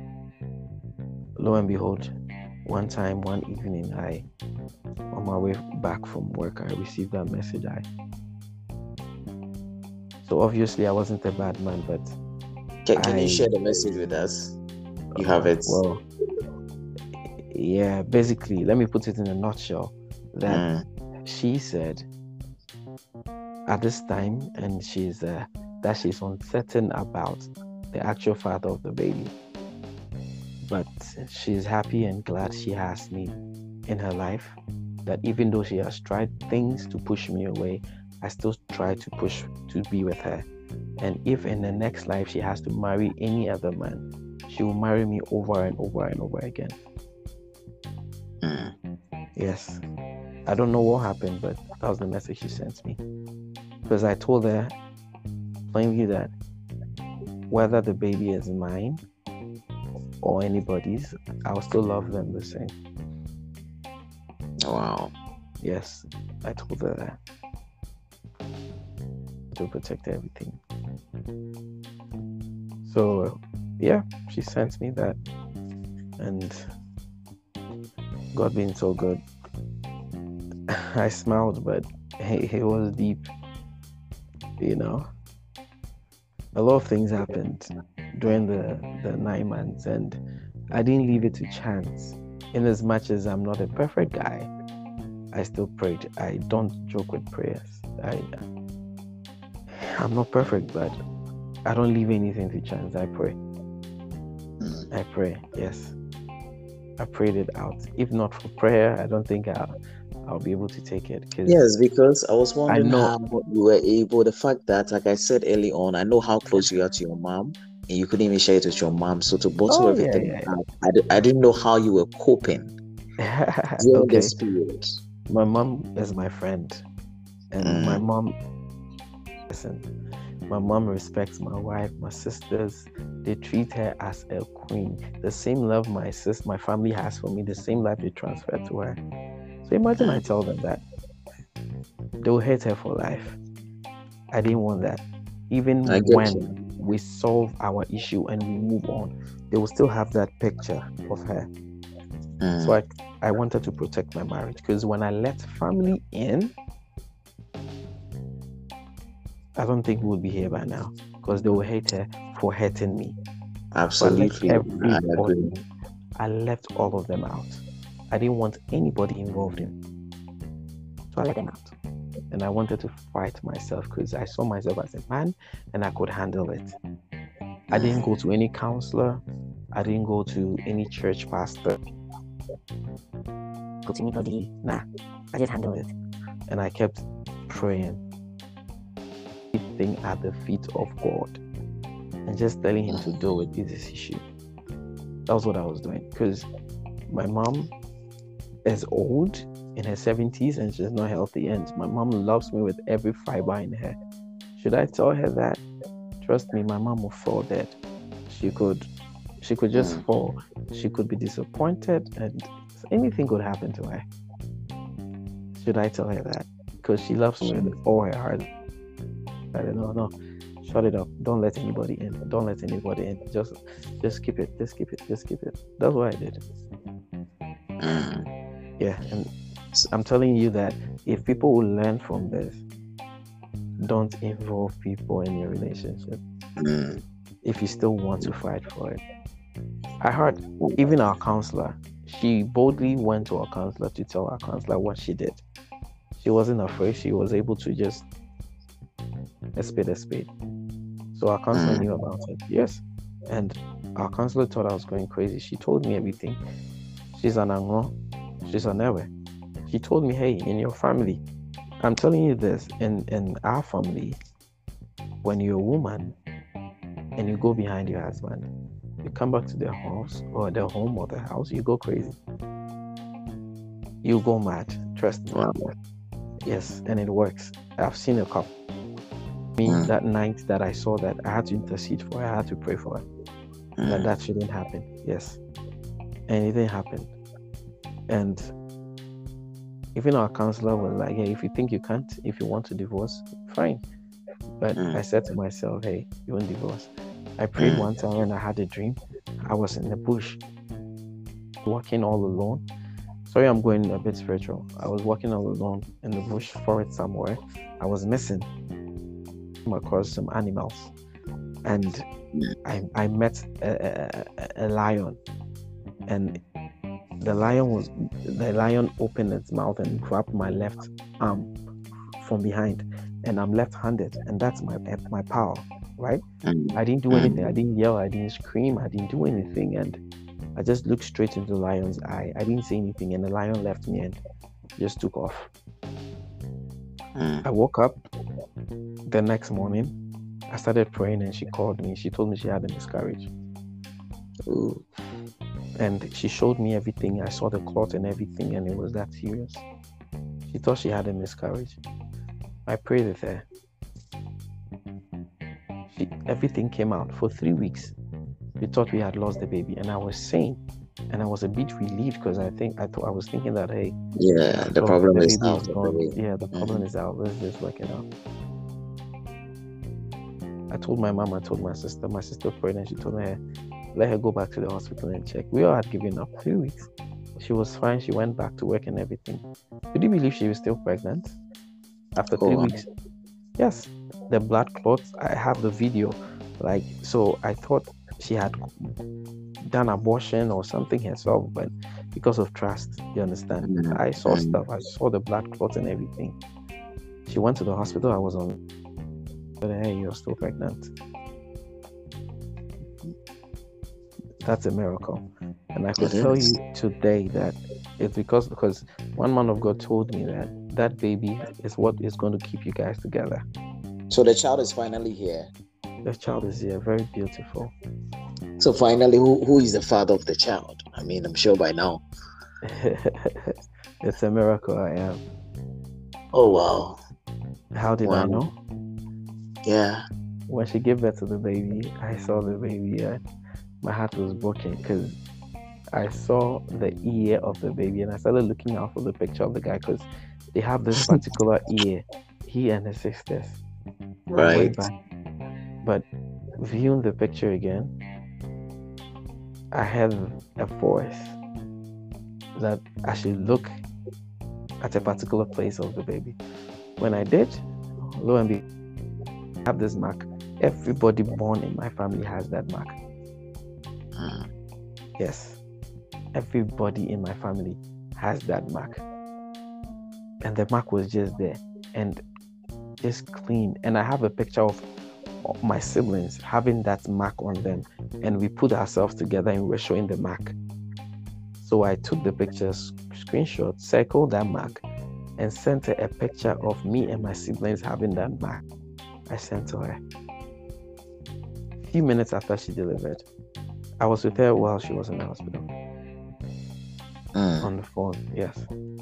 lo and behold, one time, one evening, I, on my way back from work, I received that message. I so obviously I wasn't a bad man, but Can, can I, you share the message with us? You have it. Well, yeah, basically, let me put it in a nutshell. That Mm. she said at this time, and she's uh, that she's uncertain about the actual father of the baby, but she's happy and glad she has me in her life. That even though she has tried things to push me away, I still try to push to be with her. And if in the next life she has to marry any other man, she will marry me over and over and over again. Mm. Yes. I don't know what happened, but that was the message she sent me. Because I told her plainly that whether the baby is mine or anybody's, I'll still love them the same. Wow. Yes, I told her that. To protect everything. So, yeah, she sent me that. And God being so good, I smiled, but it, it was deep. You know, a lot of things happened during the, the nine months, and I didn't leave it to chance. In as much as I'm not a perfect guy, I still prayed. I don't joke with prayers. I, I'm not perfect, but I don't leave anything to chance. I pray. Mm. I pray, yes. I prayed it out. If not for prayer, I don't think I'll, I'll be able to take it. Cause Yes, because I was wondering know- how you were able, the fact that, like I said early on, I know how close you are to your mom, and you couldn't even share it with your mom. So to bottle Oh, yeah, everything yeah, yeah. out, I, di- I didn't know how you were coping during Okay. this period. My mom is my friend, and Mm. my mom, listen, my mom respects my wife, my sisters. They treat her as a queen. The same love my sis, my family has for me, the same love they transfer to her. So imagine I tell them that. They will hate her for life. I didn't want that. Even I get when you. we solve our issue and we move on, they will still have that picture of her. Mm. So I, I wanted to protect my marriage, because when I let family in, I don't think we would be here by now, because they will hate her for hurting me. Absolutely. So I I left everybody. agree. I left all of them out. I didn't want anybody involved in. So I let them out. And I wanted to fight myself, because I saw myself as a man and I could handle it. I didn't go to any counselor. I didn't go to any church pastor. Go to anybody. Nah, I just handled it. And I kept praying. Everything at the feet of God. And just telling him to deal with this issue. That was what I was doing. Because my mom is old, in her seventies, and she's not healthy. And my mom loves me with every fiber in her. Should I tell her that? Trust me, my mom will fall dead. She could, she could just Mm. fall. She could be disappointed, and anything could happen to her. Should I tell her that? Because she loves me with all her heart. I don't know, no. Shut it up. Don't let anybody in. Don't let anybody in. Just, just keep it. Just keep it. Just keep it. That's what I did. Mm. Yeah, and I'm telling you that if people will learn from this, don't involve people in your relationship Mm. if you still want to fight for it. I heard even our counselor, she boldly went to our counselor to tell our counselor what she did. She wasn't afraid. She was able to just a spade a spade. So our counselor Mm. knew about it. Yes. And our counselor thought I was going crazy. She told me everything. She's an Anglo. She's an Ewe. She told me, hey, in your family, I'm telling you this, in, in our family, when you're a woman and you go behind your husband, you come back to their house or their home or their house, you go crazy. You go mad. Trust me. Wow. Yes, and it works. I've seen a couple. Me, Mm. that night that I saw that, I had to intercede for her. I had to pray for her. Mm. That that shouldn't happen. Yes. And it didn't happen. And even our counselor was like, hey, if you think you can't, if you want to divorce, fine. But Mm. I said to myself, hey, you won't divorce. I prayed Mm. one time and I had a dream. I was in the bush, walking all alone. Sorry, I'm going a bit spiritual. I was walking all alone in the bush, forest somewhere. I was missing. I came across some animals. And I, I met a, a, a lion. And the lion was the lion opened its mouth and grabbed my left arm from behind. And I'm left-handed. And that's my my power, right? Mm. I didn't do Mm. anything. I didn't yell. I didn't scream. I didn't do anything. And I just looked straight into the lion's eye. I didn't say anything. And the lion left me and just took off. Mm. I woke up the next morning. I started praying and she called me. She told me she had a miscarriage. Ooh. And she showed me everything. I saw the clot and everything, and it was that serious. She thought she had a miscarriage. I prayed with her. She, everything came out. For three weeks, we thought we had lost the baby, and I was sane, and I was a bit relieved because I think I thought I was thinking that, hey, Yeah, the oh, problem the is baby out is of the gone. way. Yeah, the problem Mhm. is out. Let's just work it out. I told my mom, I told my sister. My sister prayed and she told me, hey, let her go back to the hospital and check. We all had given up. Three weeks. She was fine. She went back to work and everything. Could you believe she was still pregnant after Oh, three wow. weeks? Yes. The blood clots, I have the video. Like, so I thought she had done abortion or something herself, but because of trust, you understand? Mm. I saw Mm. stuff. I saw the blood clots and everything. She went to the hospital. I was on. But hey, you're still pregnant. That's a miracle. And I could It tell is. you today that it's because because one man of God told me that that baby is what is going to keep you guys together. So the child is finally here. The child is here, very beautiful. So finally, who, who is the father of the child? I mean, I'm sure by now. It's a miracle I am. Oh, wow. How did Wow. I know? Yeah. When she gave birth to the baby, I saw the baby and my heart was broken because I saw the ear of the baby and I started looking out for the picture of the guy because they have this particular ear, he and his sisters. I Right. went back. But viewing the picture again, I had a voice that I should look at a particular place of the baby. When I did, lo and behold, I have this mark. Everybody born in my family has that mark. Mm. Yes. Everybody in my family has that mark. And the mark was just there and just clean. And I have a picture of my siblings having that mark on them. And we put ourselves together and we were showing the mark. So I took the pictures, screenshot, circled that mark, and sent her a picture of me and my siblings having that mark. I sent to her. A few minutes after she delivered, I was with her while she was in the hospital. Mm. On the phone, yes.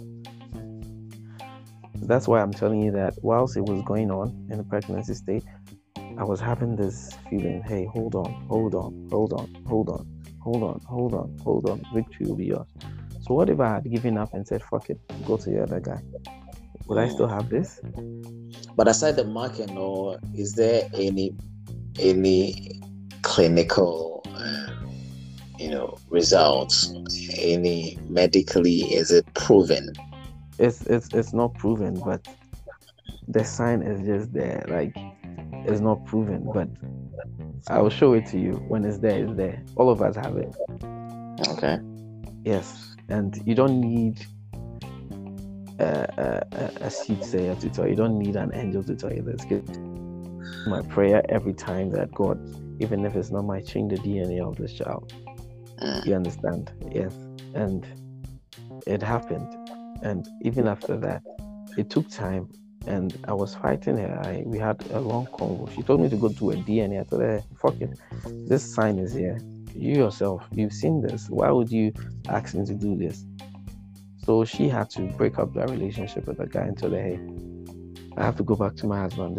That's why I'm telling you that whilst it was going on in the pregnancy state, I was having this feeling, hey, hold on, hold on, hold on, hold on, hold on, hold on, hold on, victory will be yours. So what if I had given up and said, fuck it, go to the other guy? Would I still have this? But aside the marking, or is there any any clinical, uh, you know, results? Any medically, is it proven? It's it's it's not proven, but the sign is just there. Like, it's not proven, but I will show it to you. When it's there, it's there. All of us have it. Okay. Yes, and you don't need a, a, a soothsayer to tell you. You don't need an angel to tell you this. My prayer every time that God, even if it's not my change the D N A of this child. Mm. You understand? Yes. And it happened. And even after that, it took time. And I was fighting her. I, we had a long convo. She told me to go do a D N A. I told her, fuck it. This sign is here. You yourself, you've seen this. Why would you ask me to do this? So she had to break up that relationship with the guy and tell her, hey, I have to go back to my husband.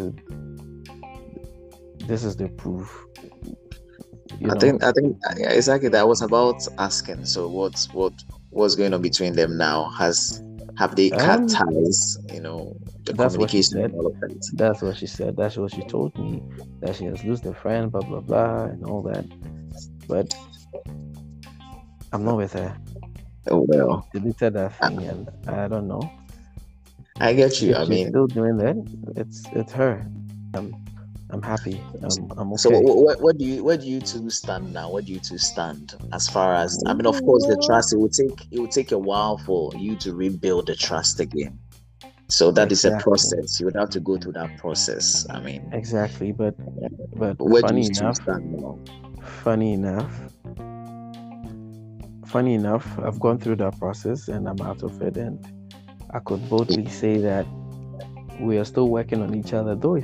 This is the proof. You I know? think I think yeah, exactly that. I was about asking. So what's what what's going on between them now? Has have they cut Um, ties? You know, the that's what she communication said. and all of that. That's what she said. That's what she told me. That she has lost a friend, blah blah blah, and all that. But I'm not with her. Oh well, Deleted that thing, and I don't know. I get you. If I she's mean, still doing that, it's it's her. I'm I'm happy. I'm I'm okay. so what, what do you where do you two stand now? Where do you two stand as far as I mean? Of course, the trust it will take it will take a while for you to rebuild the trust again. So that exactly. is a process. You would have to go through that process. I mean, exactly. But but where funny do you enough, stand now? funny enough, funny enough, I've gone through that process and I'm out of it, and I could boldly say that we are still working on each other, though it's,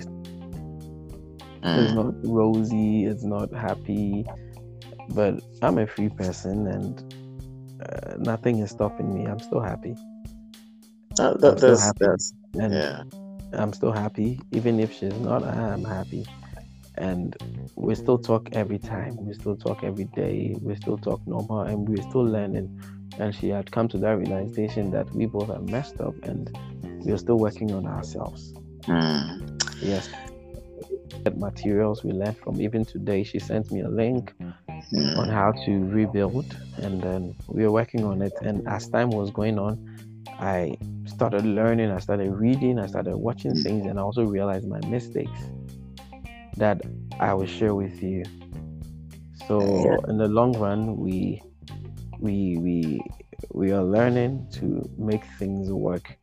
mm. it's not rosy, it's not happy, but I'm a free person and uh, nothing is stopping me. I'm still happy. Uh, that, I'm still that's, happy. that's, and yeah. I'm still happy. Even if she's not, I'm happy. And we still talk every time. We still talk every day. We still talk normal, and we're still learning. And she had come to that realization that we both are messed up, and we're still working on ourselves. Mm. Yes. Materials we learned from. Even today, she sent me a link mm. on how to rebuild, and then we were working on it. And as time was going on, I started learning. I started reading. I started watching things, and I also realized my mistakes that I will share with you. So in the long run, we we we we are learning to make things work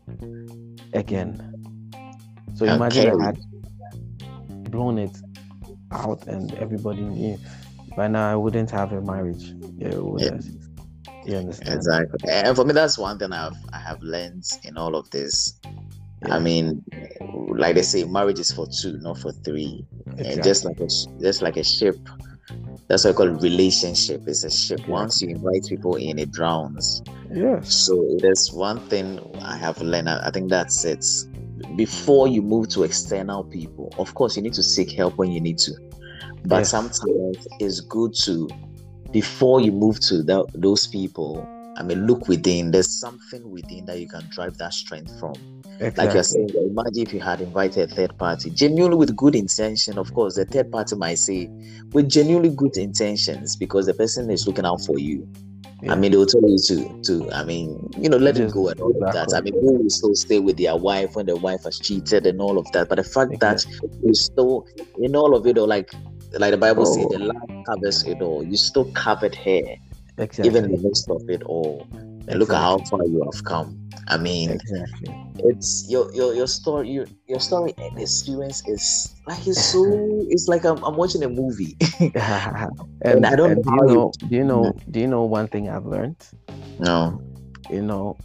again. So imagine okay. I had blown it out and everybody knew. By now I wouldn't have a marriage. Yeah, yeah. You understand? Exactly. And for me, that's one thing I've I have learned in all of this. Yeah. I mean, like they say, marriage is for two, not for three. Exactly. And just like a just like a ship, that's what I call a relationship. It's a ship. Exactly. Once you invite people in, it drowns. Yeah. So there's one thing I have learned. I think that's it. Before you move to external people, of course, you need to seek help when you need to. But yes. sometimes it's good to, before you move to that, those people, I mean, look within. There's something within that you can drive that strength from. Exactly. Like you're saying, imagine if you had invited a third party, genuinely with good intention. Of course, the third party might say, with genuinely good intentions, because the person is looking out for you. Yeah. I mean, they will tell you to, to, I mean, you know, let Just it go and all of that. I mean, who will still stay with their wife when the wife has cheated and all of that? But the fact exactly. that you still, in all of it, or like, like the Bible oh. says, the love covers it all. You still covered her, exactly. even in the midst of it all. And exactly. look at how far you have come. I mean, exactly. It's your your your story. Your your story and experience is like it's so. It's like I'm I'm watching a movie. and, and I don't and know. Do you know? You, do you know? Do you know one thing I've learned? No. You know,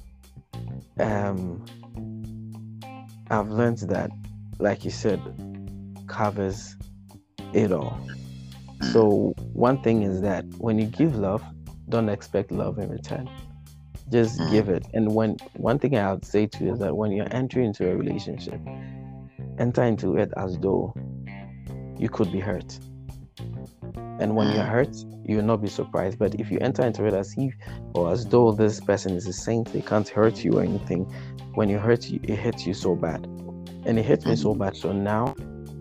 um, I've learned that, like you said, covers it all. So one thing is that when you give love, don't expect love in return. Just mm. give it. And when one thing I would say to you is that when you're entering into a relationship, enter into it as though you could be hurt. And when mm. you're hurt, you'll not be surprised. But if you enter into it as if or as though this person is a saint, they can't hurt you or anything, when you hurt you, it hits you so bad. And it hits mm. me so bad. So now,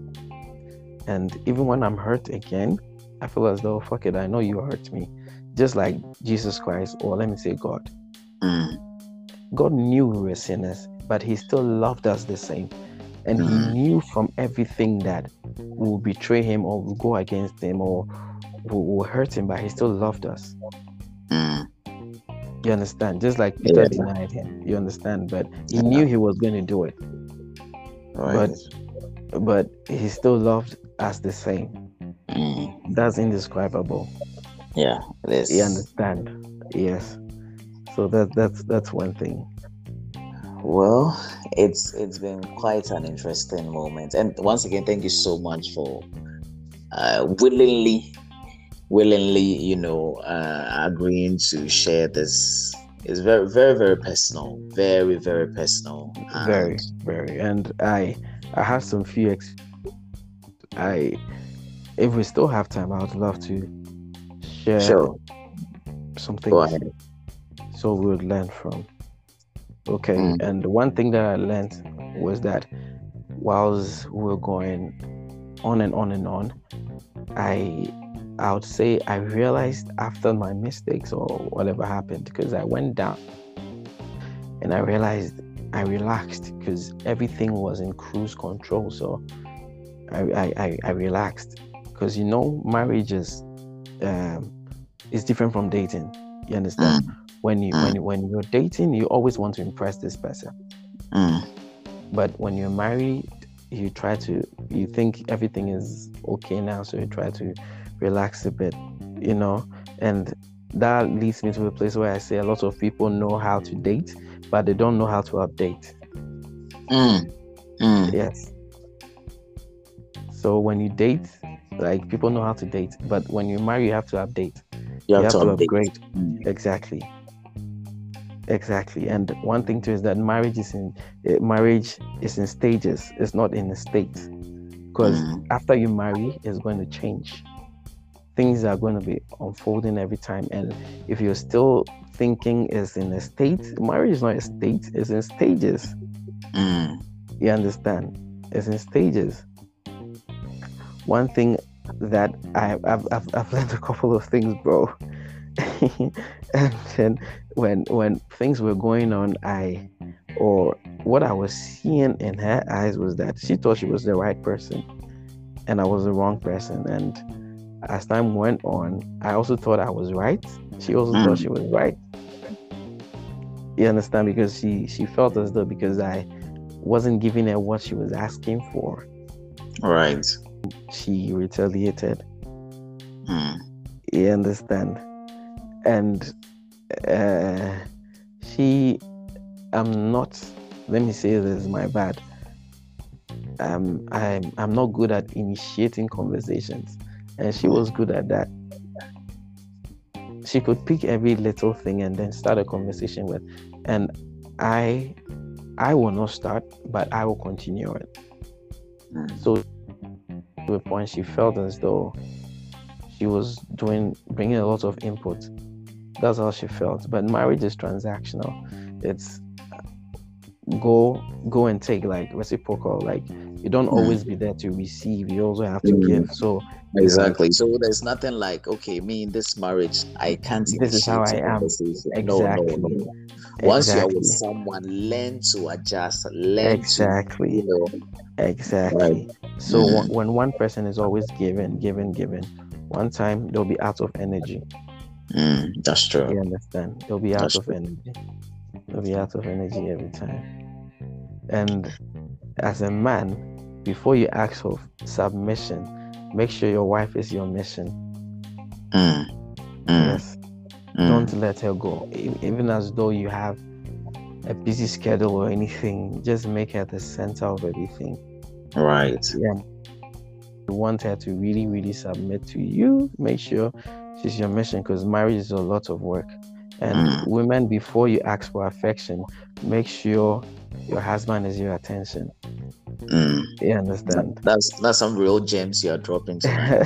and even when I'm hurt again, I feel as though, fuck it, I know you hurt me. Just like Jesus Christ, or let me say God. Mm. God knew we were sinners, but he still loved us the same. and he Mm. knew from everything that will betray him or will go against him or will, will hurt him, but he still loved us. Mm. You understand? Just like Peter Yeah. denied him. You understand? But he Yeah. knew he was going to do it. Right. But but he still loved us the same. Mm. That's indescribable. Yeah, it is. You understand? Yes. So that that's that's one thing. Well, it's it's been quite an interesting moment, and once again, thank you so much for uh, willingly, willingly, you know, uh, agreeing to share this. It's very, very, very personal, very, very personal, Very, and very. And I I have some few ex- I if we still have time, I would love to share sure, some go things ahead. so we would learn from. Okay. Mm. And one thing that I learned was that whilst we were going on and on and on, I I would say I realized after my mistakes or whatever happened, because I went down and I realized I relaxed because everything was in cruise control. So I I, I, I relaxed because, you know, marriage is um is different from dating. You understand? Mm. When you Mm. when when you're dating, you always want to impress this person. Mm. But when you're married, you try to you think everything is okay now, so you try to relax a bit, you know. And that leads me to a place where I say a lot of people know how to date, but they don't know how to update. Mm. Mm. Yes. So when you date, like, people know how to date, but when you marry, you have to update. You have, You have to to update. upgrade. Mm. Exactly. Exactly. And one thing too is that marriage is in uh, marriage is in stages. It's not in a state. Because Mm. after you marry, it's going to change. Things are going to be unfolding every time. And if you're still thinking it's in a state, marriage is not a state, it's in stages. Mm. You understand? It's in stages. One thing that I, I've, I've, I've learned a couple of things, bro. And then when when things were going on, I or what I was seeing in her eyes was that she thought she was the right person and I was the wrong person. And as time went on, I also thought I was right. She also Mm. thought she was right. You understand? Because she she felt as though because I wasn't giving her what she was asking for, Right. she retaliated. Mm. You understand? And uh, she, I'm not. Let me say this, my bad. Um, I'm I'm not good at initiating conversations, and she was good at that. She could pick every little thing and then start a conversation with, and I, I will not start, but I will continue it. Mm. So to a point, she felt as though she was doing bringing a lot of input. That's how she felt. But marriage is transactional. It's go go and take, like reciprocal. Like, you don't always be there to receive, you also have to Mm. give. So Exactly. So there's nothing like, okay, me in this marriage, I can't this is how initiate I a am. conversation. Exactly. No, no, no. Once you're with Exactly. someone, learn to adjust, learn Exactly. to, you know. Exactly. Right. So Mm. one- when one person is always giving, giving, giving, one time they'll be out of energy. Mm. That's true. You understand? They'll be out That's of true. energy. They'll be out of energy every time. And as a man, before you ask for submission, make sure your wife is your mission. Mm. Mm. Yes. Mm. Don't let her go. E- Even as though you have a busy schedule or anything, just make her the center of everything. Right. Yeah. You want her to really, really submit to you. Make sure she's your mission, because marriage is a lot of work. And Mm. women, before you ask for affection, make sure your husband is your attention. Mm. You understand? That's that's some real gems you're dropping tonight.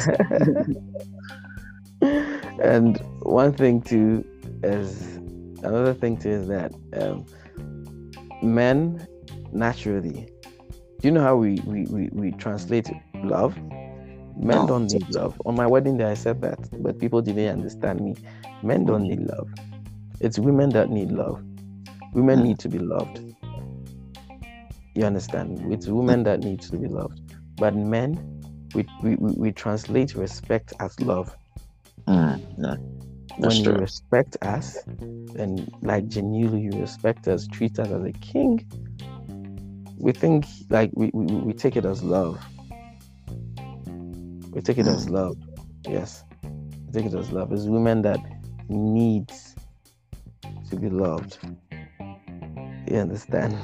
And one thing too is another thing too is that um, men naturally, do you know how we we, we, we translate love? Men No. don't need love. On my wedding day I said that, but people didn't understand me. Men don't need love. It's women that need love. Women Mm. need to be loved. You understand? It's women that need to be loved. But men, we we, we, we translate respect as love. Mm, no, that's When you true. respect us, and like genuinely you respect us, treat us as a king, we think like we, we, we take it as love. We take it as Mm, love. Yes. We take it as love. It's women that need to be loved. You understand?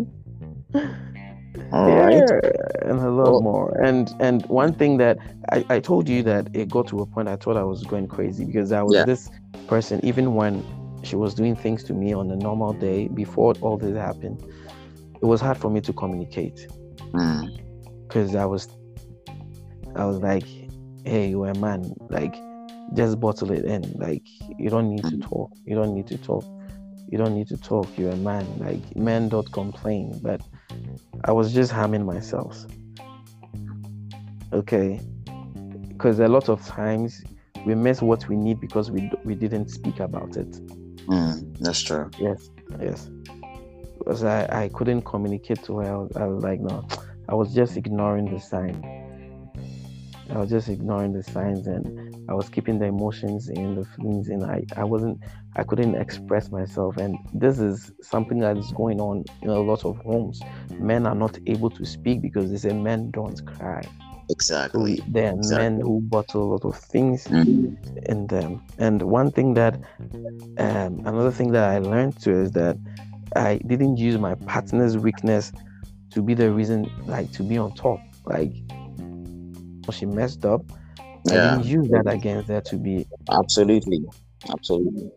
all right. Yeah, and a lot Well, more. And and one thing that I, I told you that it got to a point I thought I was going crazy because I was yeah. this person, even when she was doing things to me on a normal day before all this happened, it was hard for me to communicate Mm, because I was I was like, hey, you're a man, like just bottle it in. Like you don't need to mm, talk. You don't need to talk. You don't need to talk. You're a man. Like men don't complain, but I was just harming myself. Okay, because a lot of times we miss what we need because we we didn't speak about it. mm, that's true. Yes, yes. Because I, I couldn't communicate to her. I was, I was like, no, I was just ignoring the sign. I was just ignoring the signs, and I was keeping the emotions in, the feelings in. I, I wasn't, I couldn't express myself. And this is something that is going on in a lot of homes. Men are not able to speak because they say men don't cry. So Exactly. there are men Exactly. who bottle a lot of things Mm, in them. And one thing that, um, another thing that I learned too is that I didn't use my partner's weakness to be the reason, like to be on top. Like she messed up, I yeah. didn't use that against her to be. Absolutely. Absolutely.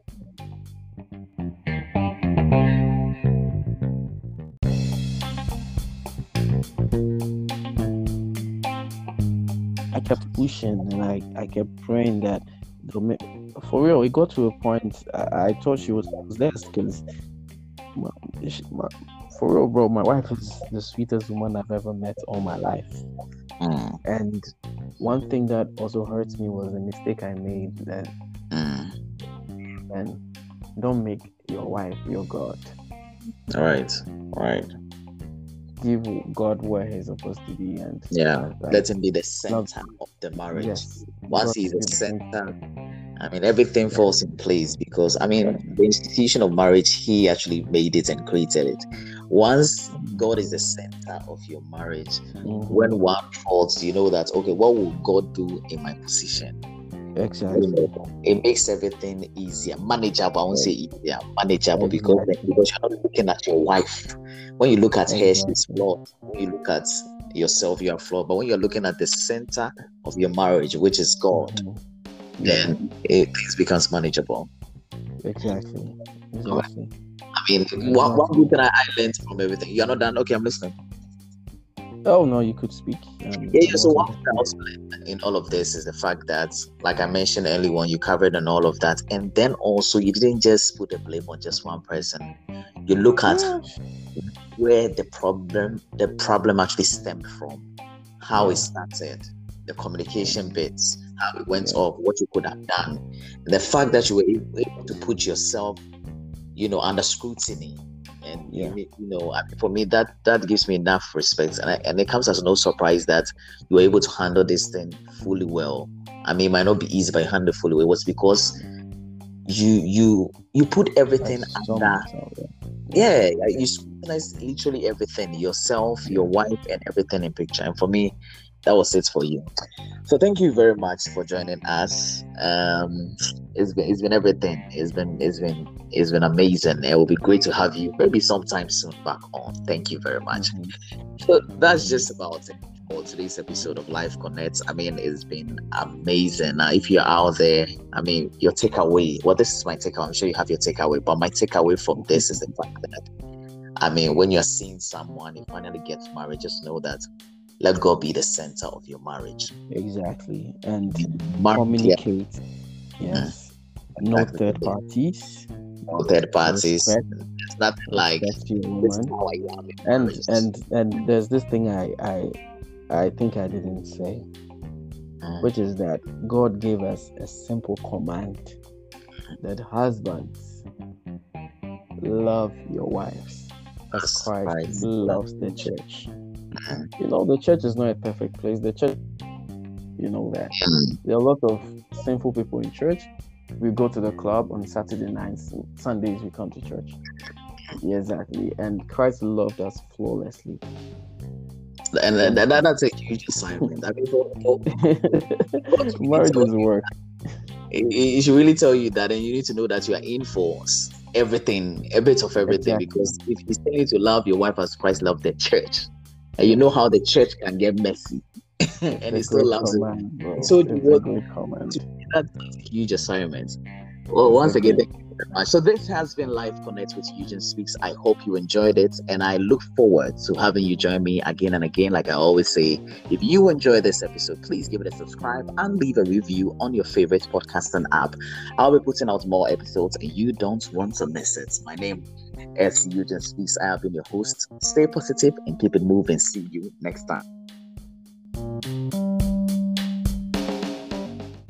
I kept pushing and I, I kept praying that they'll make, for real, it got to a point I, I thought she was possessed because my, she, my, for real, bro, my wife is the sweetest woman I've ever met all my life. Mm, And one thing that also hurts me was a mistake I made that, mm. and don't make your wife your God. All right. All right. Give God where he's supposed to be, and Yeah. uh, like, Let him be the love, center of the marriage. yes, Once God he's to the be the center, center. I mean, everything Yeah, falls in place because, I yeah. mean, the institution of marriage, he actually made it and created it. Once God is the center of your marriage, when Mm-hmm. one falls, you know that, okay, what will God do in my position? You Exactly. know, it makes everything easier, manageable. I won't say easier, manageable because, Exactly. because you're not looking at your wife. When you look at her, she's Exactly. flawed. When you look at yourself, you are flawed. But when you're looking at the center of your marriage, which is God, Mm-hmm. Yeah. then it, things becomes manageable. Exactly. Exactly. I mean, one, one Exactly. good thing I, I learned from everything. You're not done. Okay, I'm listening. Oh no, you could speak. Um, Yeah, yeah. I'm So also one thing I also learned in all of this is the fact that, like I mentioned earlier on, you covered on all of that, and then also you didn't just put the blame on just one person. You look at yeah, where the problem, the problem actually stemmed from, how it yeah, started, the yeah, communication bits, how it went yeah, off, what you could have done, and the fact that you were able to put yourself, you know, under scrutiny. And yeah. you, you know, I mean, for me, that that gives me enough respect, and I, and it comes as no surprise that you were able to handle this thing fully well. I mean, it might not be easy, but you handled it fully well. It was because you you you put I everything saw under, myself. Yeah. yeah, like, you scrutinize literally everything, yourself, your wife, and everything in picture. And for me, that was it for you. So thank you very much for joining us. Um, it's been it's been everything. It's been it's been it's been amazing. It will be great to have you maybe sometime soon back on. Thank you very much. Mm-hmm. So that's Mm-hmm. just about it for today's episode of Life Connects. I mean, it's been amazing. Uh, if you're out there, I mean, your takeaway. Well, this is my takeaway. I'm sure you have your takeaway, but my takeaway from this is the fact that, I mean, when you're seeing someone, you finally get married, just know that let God be the center of your marriage. Exactly. And Mar- communicate. yeah. Yes. No Exactly. third parties. No third parties. Respect. There's nothing like Respect your this is woman. how I am in And marriage. and and there's this thing I I I think I didn't say, Mm. which is that God gave us a simple command that husbands love your wives. as As Christ Christ loves loves the the church. Mm, You know, the church is not a perfect place. The church, you know that. mm. There are a lot of sinful people in church. We go to the club on Saturday nights, Sundays we come to church. Yeah, exactly. And Christ loved us flawlessly. And And that, that, that's a huge assignment. I mean, for, for, God to really marriage tell is you, work. it, it should really tell you that, and you need to know that you are in for everything, a bit of everything. Exactly. Because if he's telling you to love your wife as Christ loved the church, and you Yeah. know how the church can get messy, It's and a he still great loves it. command, bro. So It's a what? great command. That's a huge assignment. Well, It's once a again, great. thank you very much. So this has been Life Connect with Eugene Speaks. I hope you enjoyed it, and I look forward to having you join me again and again. Like I always say, if you enjoy this episode, please give it a subscribe and leave a review on your favorite podcasting app. I'll be putting out more episodes, and you don't want to miss it. My name is Eugene Speaks. I have been your host. Stay positive and keep it moving. See you next time.